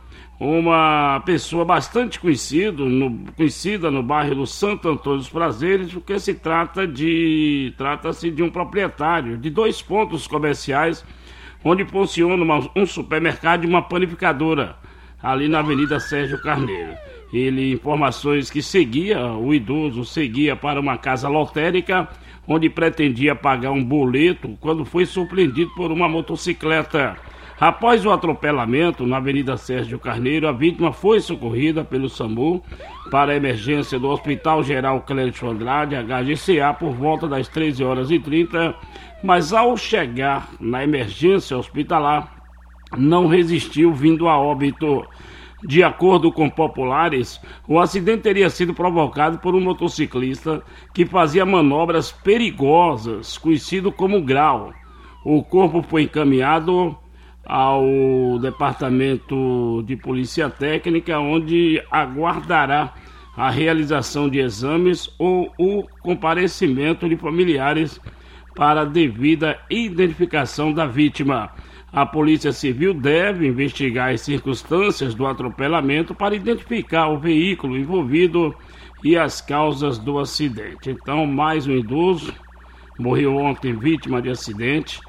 Speaker 5: uma pessoa bastante conhecido, no, conhecida no bairro do Santo Antônio dos Prazeres, porque se trata de trata-se de um proprietário de dois pontos comerciais onde funciona uma, um supermercado e uma panificadora ali na Avenida Sérgio Carneiro. Ele, informações que seguia, o idoso seguia para uma casa lotérica onde pretendia pagar um boleto quando foi surpreendido por uma motocicleta. Após o atropelamento na Avenida Sérgio Carneiro, a vítima foi socorrida pelo SAMU para a emergência do Hospital Geral Clédio Andrade, H G C A, por volta das treze horas e trinta, mas ao chegar na emergência hospitalar, não resistiu, vindo a óbito. De acordo com populares, o acidente teria sido provocado por um motociclista que fazia manobras perigosas, conhecido como grau. O corpo foi encaminhado ao Departamento de Polícia Técnica, onde aguardará a realização de exames ou o comparecimento de familiares para a devida identificação da vítima. A Polícia Civil deve investigar as circunstâncias do atropelamento para identificar o veículo envolvido e as causas do acidente. Então, mais um idoso morreu ontem vítima de acidente.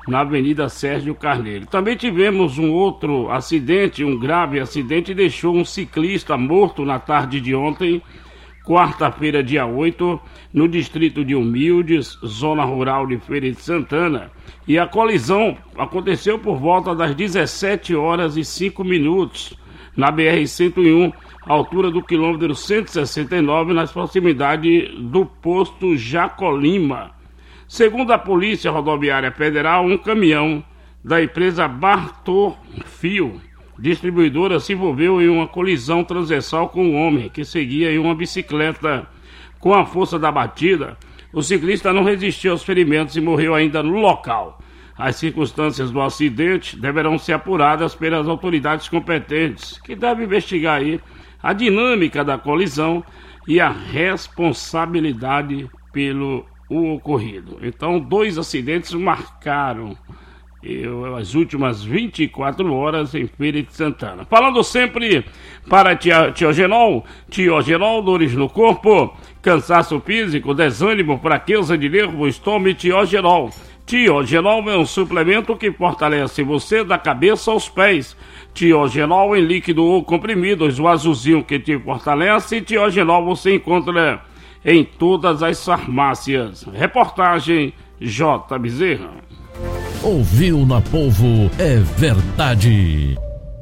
Speaker 5: na Avenida Sérgio Carneiro. Também tivemos um outro acidente, um grave acidente, deixou um ciclista morto na tarde de ontem, quarta-feira, dia oito, no distrito de Humildes, zona rural de Feira de Santana. E a colisão aconteceu por volta das dezessete horas e cinco minutos, na B R cento e um, altura do quilômetro cento e sessenta e nove, nas proximidades do posto Jacolima. Segundo a Polícia Rodoviária Federal, um caminhão da empresa Bartofio distribuidora se envolveu em uma colisão transversal com um homem que seguia em uma bicicleta. Com a força da batida, o ciclista não resistiu aos ferimentos e morreu ainda no local. As circunstâncias do acidente deverão ser apuradas pelas autoridades competentes, que devem investigar aí a dinâmica da colisão e a responsabilidade pelo o ocorrido. Então, dois acidentes marcaram eu, as últimas vinte e quatro horas em Feira de Santana. Falando sempre para Tiogenol, Tiogenol, dores no corpo, cansaço físico, desânimo, fraqueza de nervos, tome Tiogenol. Tiogenol é um suplemento que fortalece você da cabeça aos pés. Tiogenol em líquido ou comprimido, o azulzinho que te fortalece. Tiogenol você encontra em todas as farmácias. Reportagem J. Bezerra.
Speaker 18: Ouviu na Povo, é verdade.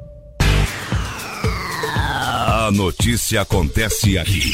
Speaker 9: A notícia acontece aqui.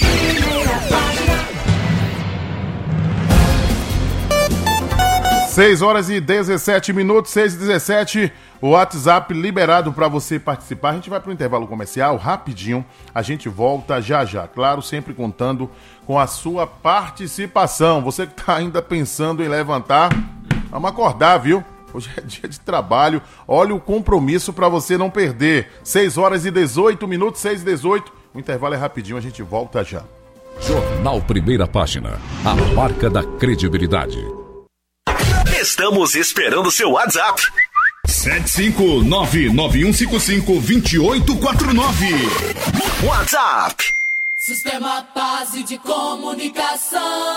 Speaker 22: seis horas e dezessete minutos, seis e dezessete, o WhatsApp liberado para você participar. A gente vai para o intervalo comercial, rapidinho, a gente volta já já, claro, sempre contando com a sua participação. Você que está ainda pensando em levantar, vamos acordar, viu? Hoje é dia de trabalho, olha o compromisso para você não perder. seis horas e dezoito minutos, seis e dezoito, o intervalo é rapidinho, a gente volta já.
Speaker 3: Jornal Primeira Página, a marca da credibilidade.
Speaker 12: Estamos esperando seu WhatsApp.
Speaker 9: sete cinco nove nove um cinco cinco dois oito quatro nove.
Speaker 12: WhatsApp.
Speaker 6: Sistema Base de Comunicação.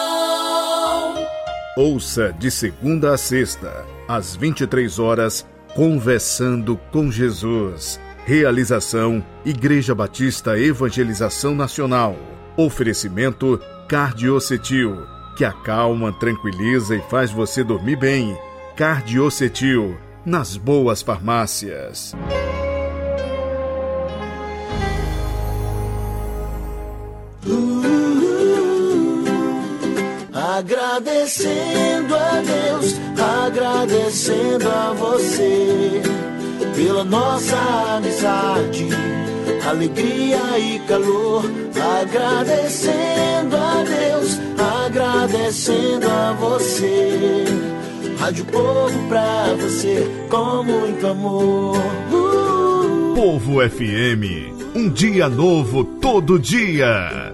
Speaker 10: Ouça de segunda a sexta, às vinte e três horas, Conversando com Jesus. Realização Igreja Batista Evangelização Nacional. Oferecimento Cardiocetil, que acalma, tranquiliza e faz você dormir bem. Cardiocetil, nas boas farmácias.
Speaker 11: Agradecendo a Deus, agradecendo a você pela nossa amizade, alegria e calor. Agradecendo a Deus, agradecendo a você. Rádio Povo pra você com muito amor. uh!
Speaker 10: Povo F M, um dia novo todo dia.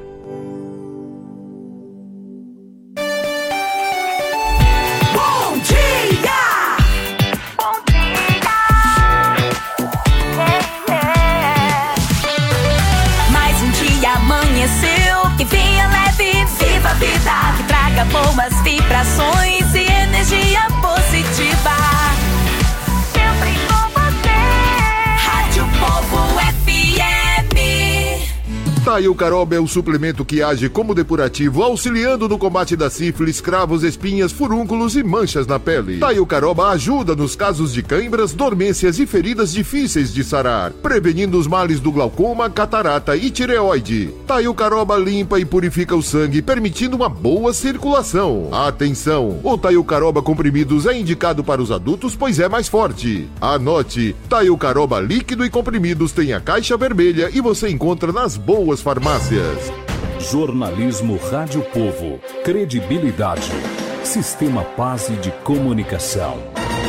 Speaker 6: Vida que traga boas vibrações e energia positiva. Sempre com você. Rádio Povo F M.
Speaker 15: Taio Caroba é o suplemento que age como depurativo, auxiliando no combate da sífilis, cravos, espinhas, furúnculos e manchas na pele. Taio Caroba ajuda nos casos de cãibras, dormências e feridas difíceis de sarar, prevenindo os males do glaucoma, catarata e tireoide. Taio Caroba limpa e purifica o sangue, permitindo uma boa circulação. Atenção! O Taio Caroba comprimidos é indicado para os adultos, pois é mais forte. Anote: Taio Caroba líquido e comprimidos tem a caixa vermelha e você encontra nas boas farmácias.
Speaker 3: Jornalismo Rádio Povo, credibilidade, Sistema Base de Comunicação.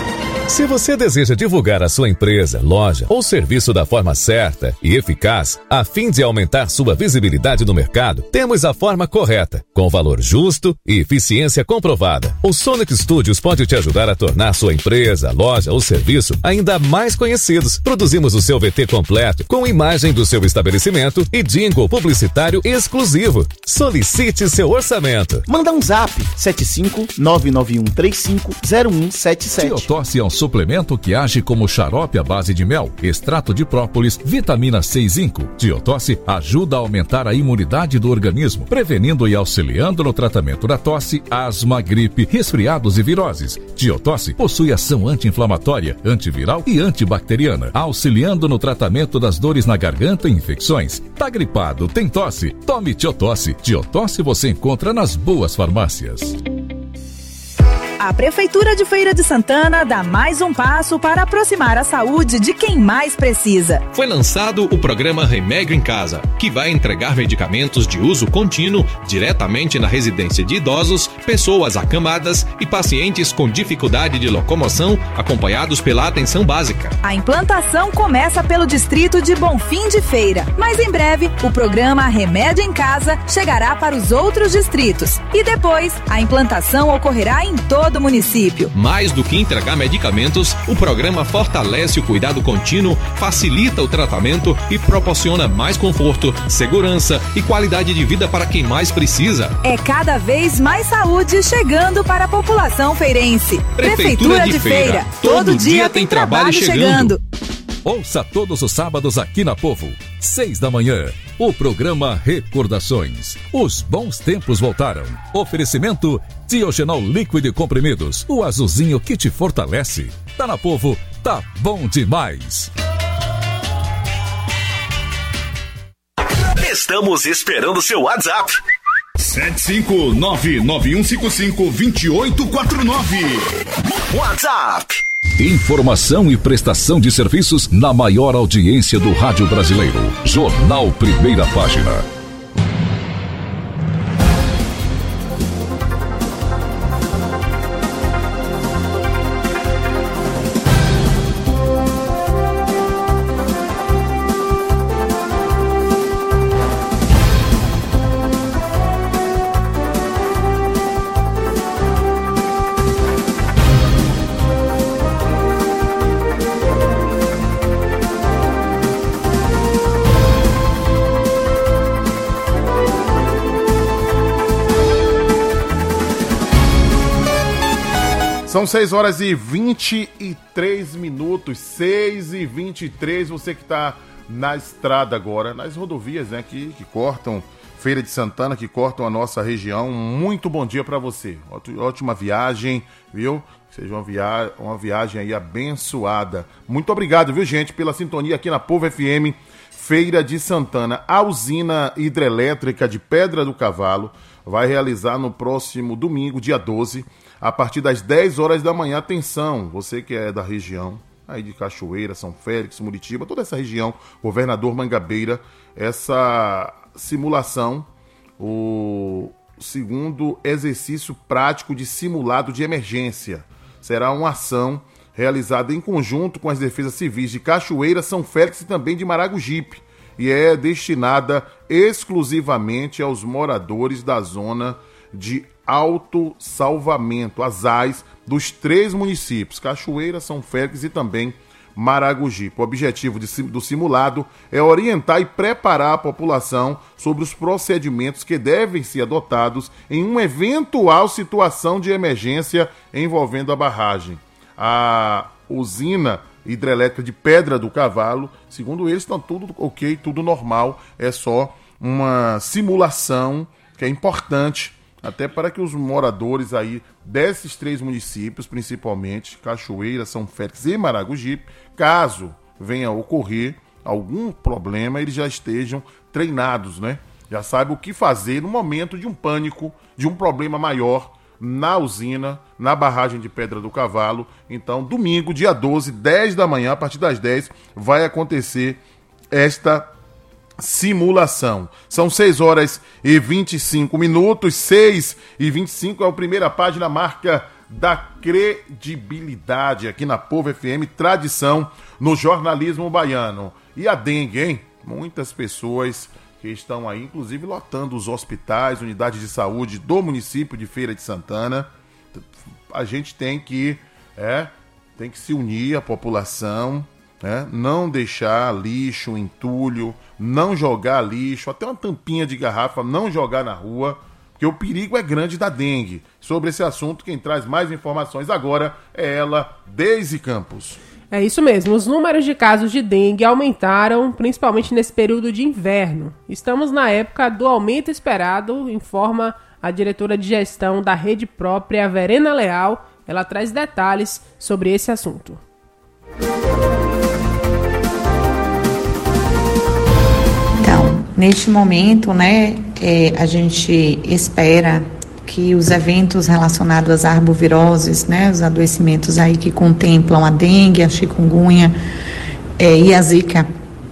Speaker 3: Se você deseja divulgar a sua empresa, loja ou serviço da forma certa e eficaz, a fim de aumentar sua visibilidade no mercado, temos a forma correta, com valor justo e eficiência comprovada. O Sonic Studios pode te ajudar a tornar sua empresa, loja ou serviço ainda mais conhecidos. Produzimos o seu V T completo, com imagem do seu estabelecimento e jingle publicitário exclusivo. Solicite seu orçamento.
Speaker 13: Manda um zap sete cinco nove nove um três cinco zero um sete sete.
Speaker 3: Tiotosse é um suplemento que age como xarope à base de mel, extrato de própolis, vitamina C e zinco. Tiotosse ajuda a aumentar a imunidade do organismo, prevenindo e auxiliando no tratamento da tosse, asma, gripe, resfriados e viroses. Tiotosse possui ação anti-inflamatória, antiviral e antibacteriana, auxiliando no tratamento das dores na garganta e infecções. Tá gripado, tem tosse? Tome Tiotosse. Tiotosse você encontra nas boas farmácias.
Speaker 19: A Prefeitura de Feira de Santana dá mais um passo para aproximar a saúde de quem mais precisa.
Speaker 14: Foi lançado o programa Remédio em Casa, que vai entregar medicamentos de uso contínuo diretamente na residência de idosos, pessoas acamadas e pacientes com dificuldade de locomoção, acompanhados pela atenção básica.
Speaker 19: A implantação começa pelo distrito de Bonfim de Feira, mas em breve o programa Remédio em Casa chegará para os outros distritos. E depois, a implantação ocorrerá em todo do município.
Speaker 14: Mais do que entregar medicamentos, o programa fortalece o cuidado contínuo, facilita o tratamento e proporciona mais conforto, segurança e qualidade de vida para quem mais precisa.
Speaker 19: É cada vez mais saúde chegando para a população feirense.
Speaker 14: Prefeitura, Prefeitura de, de Feira. Feira. Todo, Todo dia, dia tem trabalho, trabalho chegando. chegando.
Speaker 3: Ouça todos os sábados aqui na Povo, seis da manhã, o programa Recordações. Os bons tempos voltaram. Oferecimento Tiogenol líquido e comprimidos, o azulzinho que te fortalece. Tá na Povo, tá bom demais.
Speaker 12: Estamos esperando seu WhatsApp.
Speaker 9: sete cinco nove nove um cinco cinco dois oito quatro nove.
Speaker 12: WhatsApp.
Speaker 3: Informação e prestação de serviços na maior audiência do rádio brasileiro. Jornal Primeira Página.
Speaker 22: São seis horas e vinte e três minutos, seis e vinte e três, você que está na estrada agora, nas rodovias, né, que, que cortam Feira de Santana, que cortam a nossa região, muito bom dia para você, ótima viagem, viu? Seja uma, via... uma viagem aí abençoada. Muito obrigado, viu, gente, pela sintonia aqui na Povo F M, Feira de Santana. A usina hidrelétrica de Pedra do Cavalo vai realizar no próximo domingo, dia doze, a partir das dez horas da manhã. Atenção, você que é da região aí de Cachoeira, São Félix, Muritiba, toda essa região, Governador Mangabeira, essa simulação, o segundo exercício prático de simulado de emergência, será uma ação realizada em conjunto com as defesas civis de Cachoeira, São Félix e também de Maragogipe, e é destinada exclusivamente aos moradores da zona de autossalvamento, as A Is, dos três municípios, Cachoeira, São Félix e também Maragogipe. O objetivo de, do simulado é orientar e preparar a população sobre os procedimentos que devem ser adotados em uma eventual situação de emergência envolvendo a barragem. A usina hidrelétrica de Pedra do Cavalo, segundo eles, está tudo ok, tudo normal, é só uma simulação que é importante até para que os moradores aí desses três municípios, principalmente Cachoeira, São Félix e Maragogipe, caso venha a ocorrer algum problema, eles já estejam treinados, né? Já saibam o que fazer no momento de um pânico, de um problema maior na usina, na barragem de Pedra do Cavalo. Então, domingo, dia doze, dez da manhã, a partir das dez, vai acontecer esta simulação. São seis horas e vinte e cinco minutos, seis e vinte e cinco é a primeira página, marca da credibilidade aqui na Povo F M, tradição no jornalismo baiano. E a dengue, hein? Muitas pessoas que estão aí, inclusive lotando os hospitais, unidades de saúde do município de Feira de Santana. A gente tem que, é, tem que se unir à população, né? Não deixar lixo, entulho, não jogar lixo, até uma tampinha de garrafa, não jogar na rua, porque o perigo é grande da dengue. Sobre esse assunto, quem traz mais informações agora é ela, Deise Campos.
Speaker 4: É isso mesmo, os números de casos de dengue aumentaram, principalmente nesse período de inverno. Estamos na época do aumento esperado, informa a diretora de gestão da rede própria, Verena Leal. Ela traz detalhes sobre esse assunto.
Speaker 16: Então, neste momento, né, é, a gente espera que os eventos relacionados às arboviroses, né, os adoecimentos aí que contemplam a dengue, a chikungunya é, e a zika,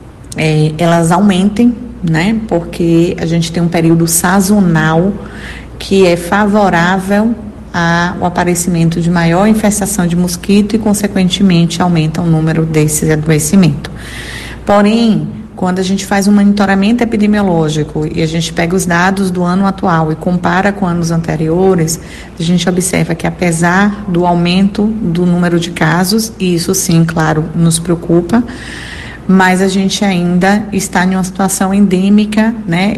Speaker 16: é, elas aumentem, né, porque a gente tem um período sazonal que é favorável ao aparecimento de maior infestação de mosquito e, consequentemente, aumenta o número desse adoecimento. Porém, quando a gente faz um monitoramento epidemiológico e a gente pega os dados do ano atual e compara com anos anteriores, a gente observa que, apesar do aumento do número de casos, e isso sim, claro, nos preocupa, mas a gente ainda está em uma situação endêmica, né,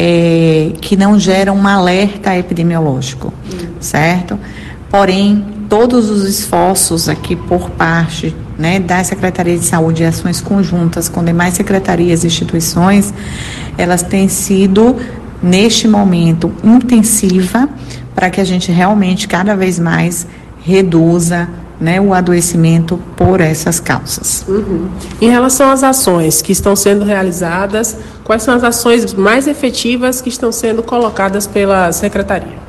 Speaker 16: é, que não gera um alerta epidemiológico, certo? Porém, todos os esforços aqui por parte, né, da Secretaria de Saúde e ações conjuntas com demais secretarias e instituições, elas têm sido, neste momento, intensiva para que a gente realmente, cada vez mais, reduza, né, o adoecimento por essas causas.
Speaker 4: Uhum. Em relação às ações que estão sendo realizadas, quais são as ações mais efetivas que estão sendo colocadas pela Secretaria?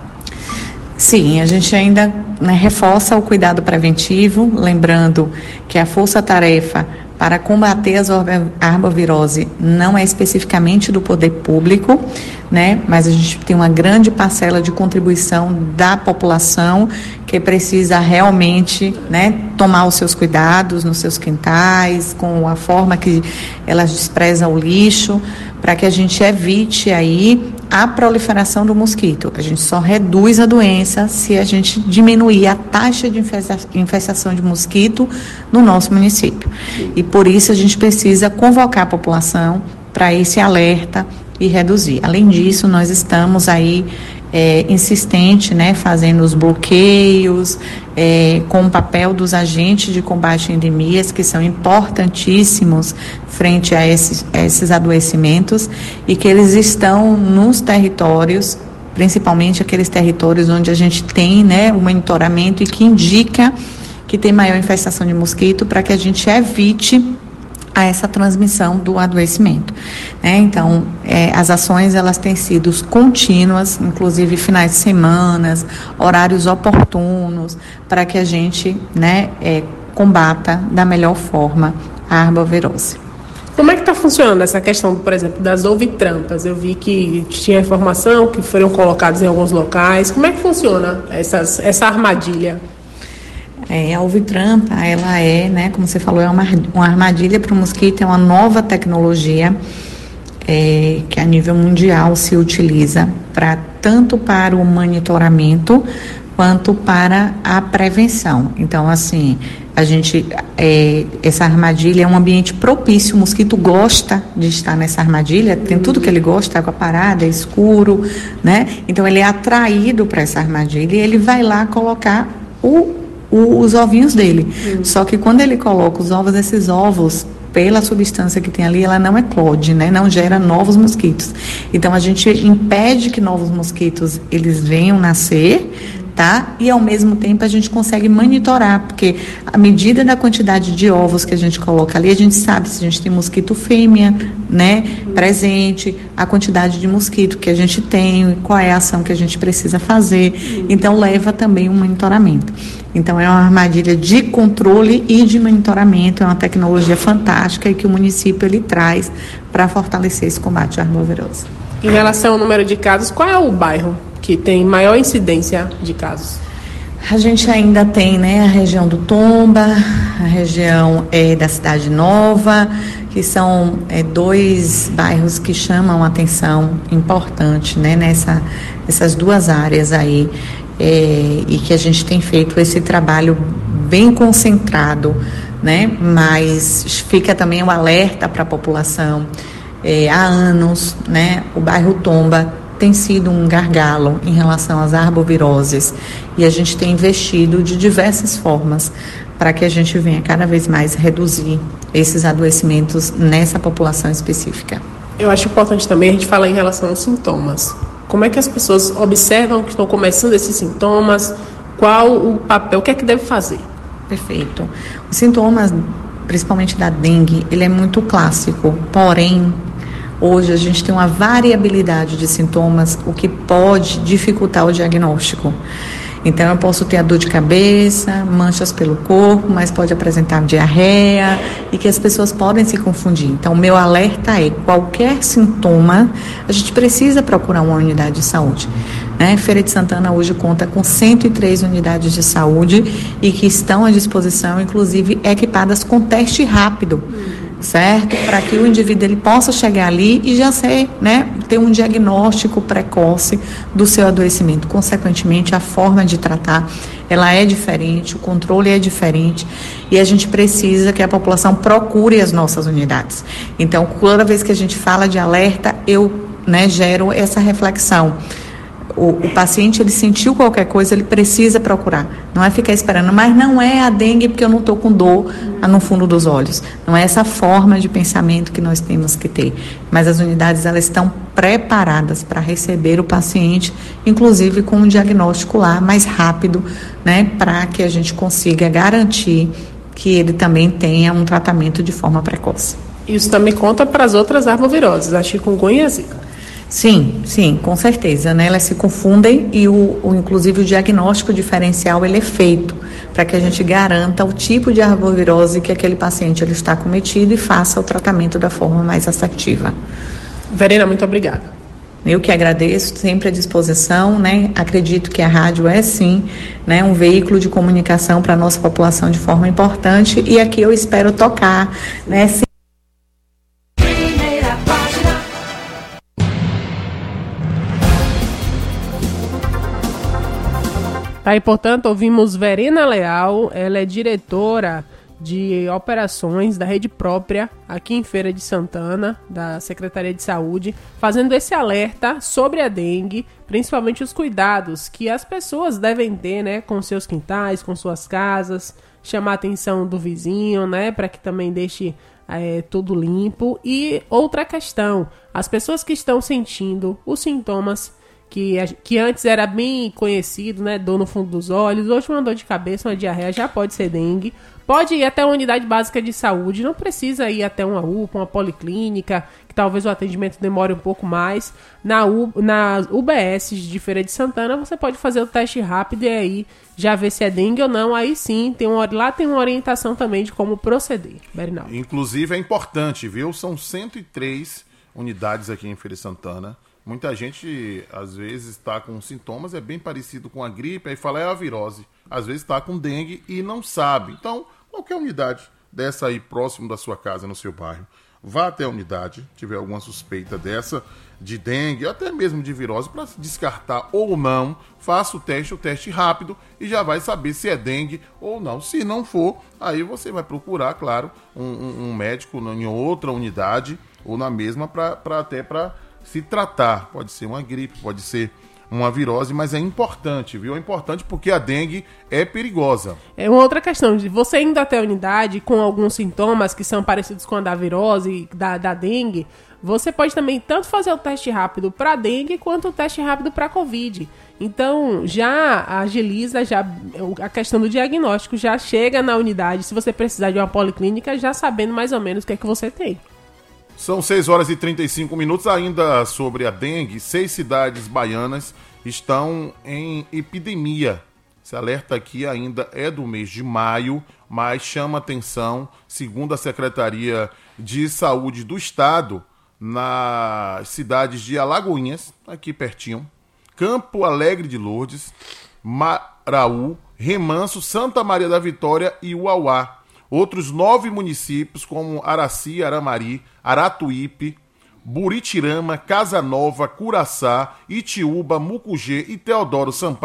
Speaker 16: Sim, a gente ainda, né, reforça o cuidado preventivo, lembrando que a força-tarefa para combater as arbovirose não é especificamente do poder público, né, mas a gente tem uma grande parcela de contribuição da população que precisa realmente, né, tomar os seus cuidados nos seus quintais, com a forma que elas desprezam o lixo, para que a gente evite aí a proliferação do mosquito. A gente só reduz a doença se a gente diminuir a taxa de infestação de mosquito no nosso município. E por isso a gente precisa convocar a população para esse alerta e reduzir. Além disso, nós estamos aí é, insistente, né, fazendo os bloqueios, é, com o papel dos agentes de combate a endemias, que são importantíssimos frente a esses, a esses adoecimentos, e que eles estão nos territórios, principalmente aqueles territórios onde a gente tem, né, o monitoramento e que indica que tem maior infestação de mosquito, para que a gente evite a essa transmissão do adoecimento, né? Então, é, as ações, elas têm sido contínuas, inclusive finais de semana, horários oportunos, para que a gente, né, é, combata da melhor forma a arbovirose.
Speaker 4: Como é que está funcionando essa questão, por exemplo, das ouvitrampas? Eu vi que tinha informação que foram colocadas em alguns locais. Como é que funciona essas, essa armadilha?
Speaker 16: É, a ouvitrampa, ela é, né, como você falou, é uma, uma armadilha para o mosquito, é uma nova tecnologia é, que a nível mundial se utiliza para, tanto para o monitoramento quanto para a prevenção. Então, assim, a gente, é, essa armadilha é um ambiente propício, o mosquito gosta de estar nessa armadilha, tem tudo que ele gosta, água parada, escuro, né? Então, ele é atraído para essa armadilha e ele vai lá colocar o os ovinhos dele. Uhum. Só que quando ele coloca os ovos, esses ovos, pela substância que tem ali, ela não eclode, né? Não gera novos mosquitos. Então, a gente impede que novos mosquitos, eles venham nascer, tá? E, ao mesmo tempo, a gente consegue monitorar, porque à medida da quantidade de ovos que a gente coloca ali, a gente sabe se a gente tem mosquito fêmea, né, presente, a quantidade de mosquito que a gente tem, qual é a ação que a gente precisa fazer. Então, leva também um monitoramento. Então, é uma armadilha de controle e de monitoramento, é uma tecnologia fantástica e que o município, ele traz para fortalecer esse combate à arbovirose.
Speaker 4: Em relação ao número de casos, qual é o bairro que tem maior incidência de casos?
Speaker 16: A gente ainda tem, né, a região do Tomba, a região é, da Cidade Nova, que são é, dois bairros que chamam atenção importante, né, nessa, nessas duas áreas aí, é, e que a gente tem feito esse trabalho bem concentrado, né, mas fica também o alerta para a população. É, há anos, né, o bairro Tomba tem sido um gargalo em relação às arboviroses e a gente tem investido de diversas formas para que a gente venha cada vez mais reduzir esses adoecimentos nessa população específica.
Speaker 4: Eu acho importante também a gente falar em relação aos sintomas. Como é que as pessoas observam que estão começando esses sintomas? Qual o papel? O que é que deve fazer?
Speaker 16: Perfeito. Os sintomas, principalmente da dengue, ele é muito clássico, porém, hoje a gente tem uma variabilidade de sintomas, o que pode dificultar o diagnóstico. Então eu posso ter a dor de cabeça, manchas pelo corpo, mas pode apresentar diarreia e que as pessoas podem se confundir. Então o meu alerta é, qualquer sintoma, a gente precisa procurar uma unidade de saúde. Né? Feira de Santana hoje conta com cento e três unidades de saúde e que estão à disposição, inclusive equipadas com teste rápido. Certo? Para que o indivíduo ele possa chegar ali e já ser, né, ter um diagnóstico precoce do seu adoecimento. Consequentemente, a forma de tratar, ela é diferente, o controle é diferente e a gente precisa que a população procure as nossas unidades. Então, toda vez que a gente fala de alerta, eu, né, gero essa reflexão. O, o paciente, ele sentiu qualquer coisa, ele precisa procurar. Não é ficar esperando, mas não é a dengue porque eu não estou com dor no fundo dos olhos. Não é essa forma de pensamento que nós temos que ter. Mas as unidades, elas estão preparadas para receber o paciente, inclusive com um diagnóstico lá mais rápido, né, para que a gente consiga garantir que ele também tenha um tratamento de forma precoce.
Speaker 4: Isso também conta para as outras arboviroses, a chikungunya e a zika.
Speaker 16: Sim, sim, com certeza, né? Elas se confundem e o, o, inclusive o diagnóstico diferencial ele é feito para que a gente garanta o tipo de arbovirose que aquele paciente ele está cometido e faça o tratamento da forma mais assertiva.
Speaker 4: Verena, muito obrigada.
Speaker 16: Eu que agradeço, sempre à disposição, né? Acredito que a rádio é sim, né, um veículo de comunicação para a nossa população de forma importante e aqui eu espero tocar, né? Sim.
Speaker 4: Tá, e portanto ouvimos Verena Leal, ela é diretora de operações da rede própria aqui em Feira de Santana, da Secretaria de Saúde, fazendo esse alerta sobre a dengue, principalmente os cuidados que as pessoas devem ter, né, com seus quintais, com suas casas, chamar a atenção do vizinho, né, para que também deixe é, tudo limpo. E outra questão, as pessoas que estão sentindo os sintomas Que, que antes era bem conhecido, né? Dor no fundo dos olhos, hoje uma dor de cabeça, uma diarreia, já pode ser dengue. Pode ir até uma unidade básica de saúde, não precisa ir até uma U P A, uma policlínica, que talvez o atendimento demore um pouco mais. Na, U, na U B S de Feira de Santana, você pode fazer o teste rápido e aí já ver se é dengue ou não. Aí sim, tem uma, lá tem uma orientação também de como proceder. Berinaldo.
Speaker 22: Inclusive é importante, viu? São cento e três unidades aqui em Feira de Santana. Muita gente, às vezes, está com sintomas, é bem parecido com a gripe, aí fala é a virose. Às vezes está com dengue e não sabe. Então, qualquer unidade dessa aí próximo da sua casa, no seu bairro, vá até a unidade, tiver alguma suspeita dessa, de dengue, até mesmo de virose, para descartar ou não, faça o teste, o teste rápido, e já vai saber se é dengue ou não. Se não for, aí você vai procurar, claro, um, um, um médico em outra unidade, ou na mesma, pra, pra, até para se tratar. Pode ser uma gripe, pode ser uma virose, mas é importante, viu? É importante porque a dengue é perigosa.
Speaker 4: É uma outra questão, de você indo até a unidade com alguns sintomas que são parecidos com a da virose, da, da dengue, você pode também tanto fazer o teste rápido para dengue quanto o teste rápido para Covid. Então, já agiliza já a questão do diagnóstico, já chega na unidade, se você precisar de uma policlínica, já sabendo mais ou menos o que é que você tem.
Speaker 22: São seis horas e trinta e cinco minutos, ainda sobre a dengue. Seis cidades baianas estão em epidemia. Esse alerta aqui ainda é do mês de maio, mas chama atenção, segundo a Secretaria de Saúde do Estado, nas cidades de Alagoinhas, aqui pertinho, Campo Alegre de Lourdes, Maraú, Remanso, Santa Maria da Vitória e Uauá. Outros nove municípios, como Araci, Aramari, Aratuípe, Buritirama, Casa Nova, Curaçá, Itiúba, Mucugê e Teodoro Sampaio,